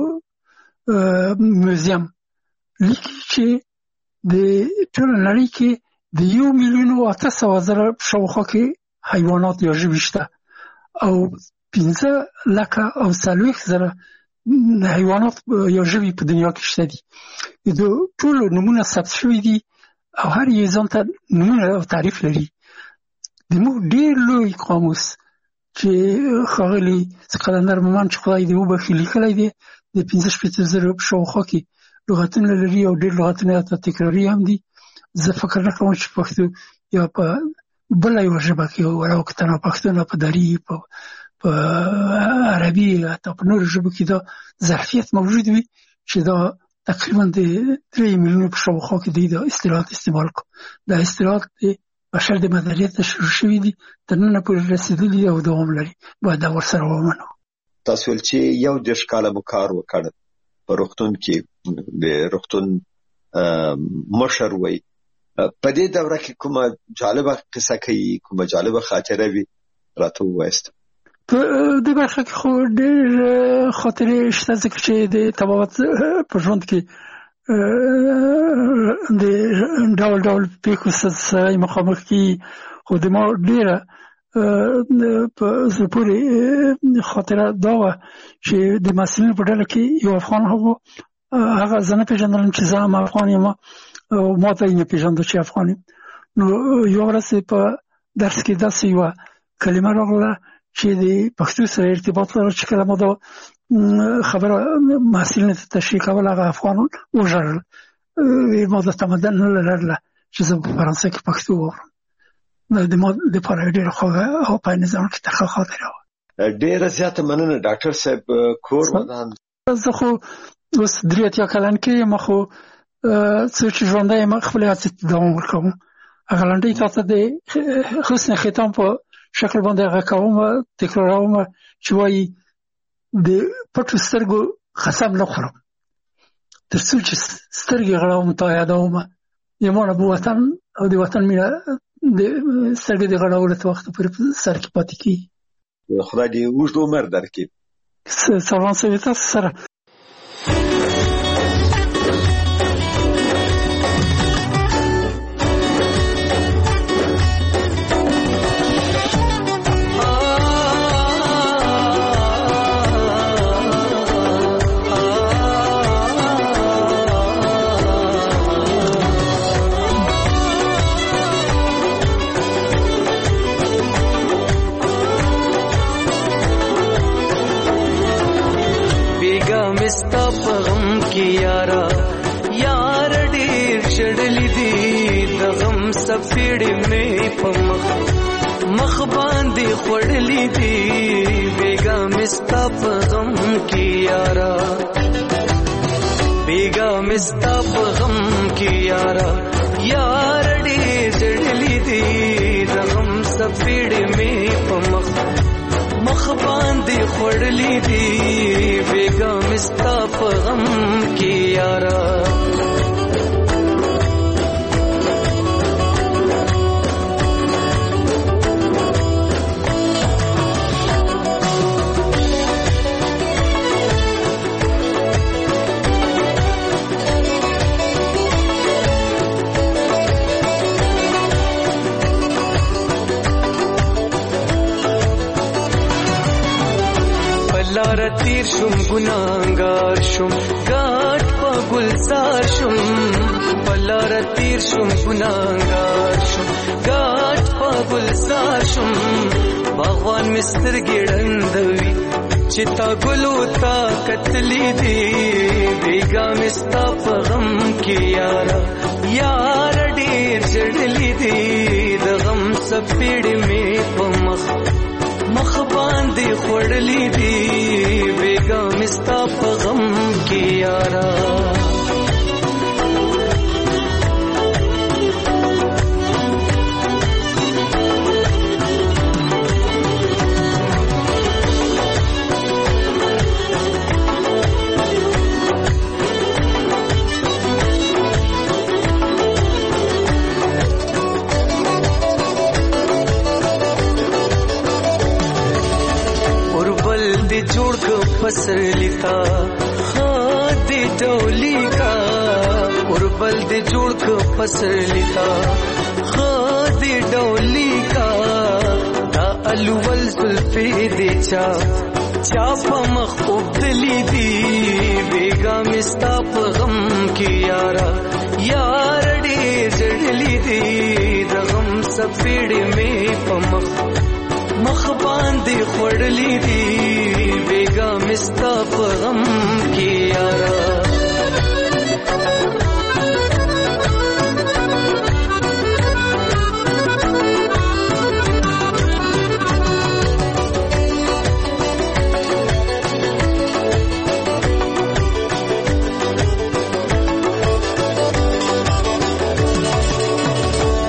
Speaker 9: موزیم لیکي چې د ټوله نړۍ کې د یو میلیون او اته سوه زره شاوخوا کې حیوانات یا ژوي شته او پنځه لکه او څلوېښت زره حیوانات یا ژوي په دنیا کې شته دي. د ټولو نومونه ثبت شوي دي او هر یو ځان ته نومونه او تعریف لري. زموږ ډېر لوی قاموس چې ښاغلي قلندر مومند چې خدای دې وبخښي لیکلی دی د پنځه شپېته زره په شاوخوا کې لغتونه لري او ډېر لغتونه حتی تکراري هم دي. زه فکر نه کوم چې پښتو یا په بله یوه ژبه کې ولو که تنها پښتو نه په دري په عربي حتی په نورو ژبو کې دا ظرفیت موجود وي چې دا تقریبا د درې میلیونو په شاوخوا کې دوی د اصطلاحات استعمال کو. دا اصطلاحات د بشر د مدنیت شروع شوي دي، تر ننه پورې رسېدلي او دوام لري. باید دا ورسره ومنو.
Speaker 8: تاسو ول چې یو دېرش کاله مو کار وکړ په روغتون کې، د روغتون مشر وي. په دې دوره کې کومه جالبه قصه کوي، کومه جالبه خاطره وي راته ووایاست؟
Speaker 9: په دې برخه کې خو ډېر خاطرې شته، ځکه چې د طبابت په ژوند کې د ډول ډول پیښو سره مخامخ کېږي. خو د ما ډېره په زړه پورې خاطره دا وه چې د محصلینو په ډله کې یو افغان هغه هغه زه نه پېژندلم چې زه هم افغان یم او ما ته یې نه پېژانده چې افغان یم. نو یوه ورځ په درس کې داسې یوه کلمه راغله چې د پښتو سره ارتباط لرل، چې کله ما دا خبره محصلینو ته تشریح کول، هغه افغانان وژړل. ما د تمدن نه لرله چې زه په فرانسه کې پښتو واورم. د ما دپاره ډېره خوږه او په نظام کې ترخه خاطره وه.
Speaker 8: ډېره زیاته مننه ډاکټر صاحب. کور ودان
Speaker 9: زه خو اوس درې اتیا کلن کې یم، خو څه چې ژوندی یم خپلې هڅې ته دوام ورکوم. هغه لنډۍ تا ته د حسن ختام په شکل باندې هغه کوم، تکراروم، چې وایي د پټو سترګو قسم نه خورم تر څو چې سترګې غړوم تا یادوم. یمانه به وطن او د وطن مینه د سترګې د غړولو ته وخت پورې په سر کې پاتې کېږي.
Speaker 8: خدای دې اوږد عمر درکړي.
Speaker 9: سلام سوي تاسو سره.
Speaker 10: سپیړې مې په مخ مخ باندې خوړلې دي، بیګا مستا په غم کې یارا، بیګا مستا په غم کې یارا، یار ډېر جړلې دي د غم سپیړې مې په مخ مخ باندې خوړلې دي، بیګا مستا په غم کې یارا. لار تیر شم ګناهګار شم ګاټ په ګلزار شم، بلار تیر شم ګناهګار شم ګاټ په ګلزار شم، باغوان مستر ګړندوي چې تا ګلو تا کتلې دي، بیګا مستا په غم کې یارا، یار ډېر جړلې دي د غم سپېړې مې په مخ مخ باندې خوړلې دي، بیګا مستا په غم کې یارا. جوړ کو پسر لیتا خاد ډولی کا، اوربل دې جوړ کو پسر لیتا خاد ډولی کا، دا الول زلفې دې چا چا په مخ وبدلی دي، بیګا مستا په غم کې یارا، یار ډېر جړلې دي د غم سپېړې مې په مخ مخ باندې خوړلې دي، بیګا مستا په غم کې یارا.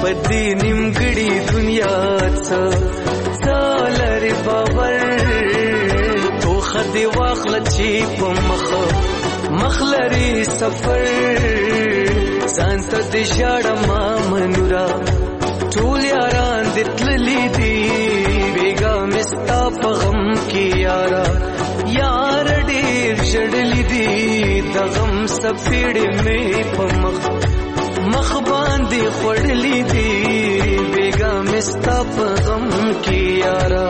Speaker 10: پدې نیمګړي دنیا څه څالر باور تو خدي واخل چې په مخ مخلري سفر ځان ته د شاړه ما منورا ټول یاران د تللی دي بیګا مستا په غم کې یارا یار ډېر شړلی دي د غم سپېړې مې په مخ مخ باندې خړلی دي بیګا مستا په غم کې یارا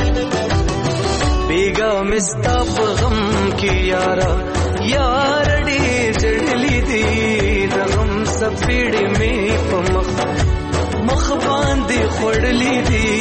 Speaker 10: بیګا مستا په غم کې یارا یار ډېر شړلی دي د غم سپېړې مې په مخ مخ باندې خړلی دي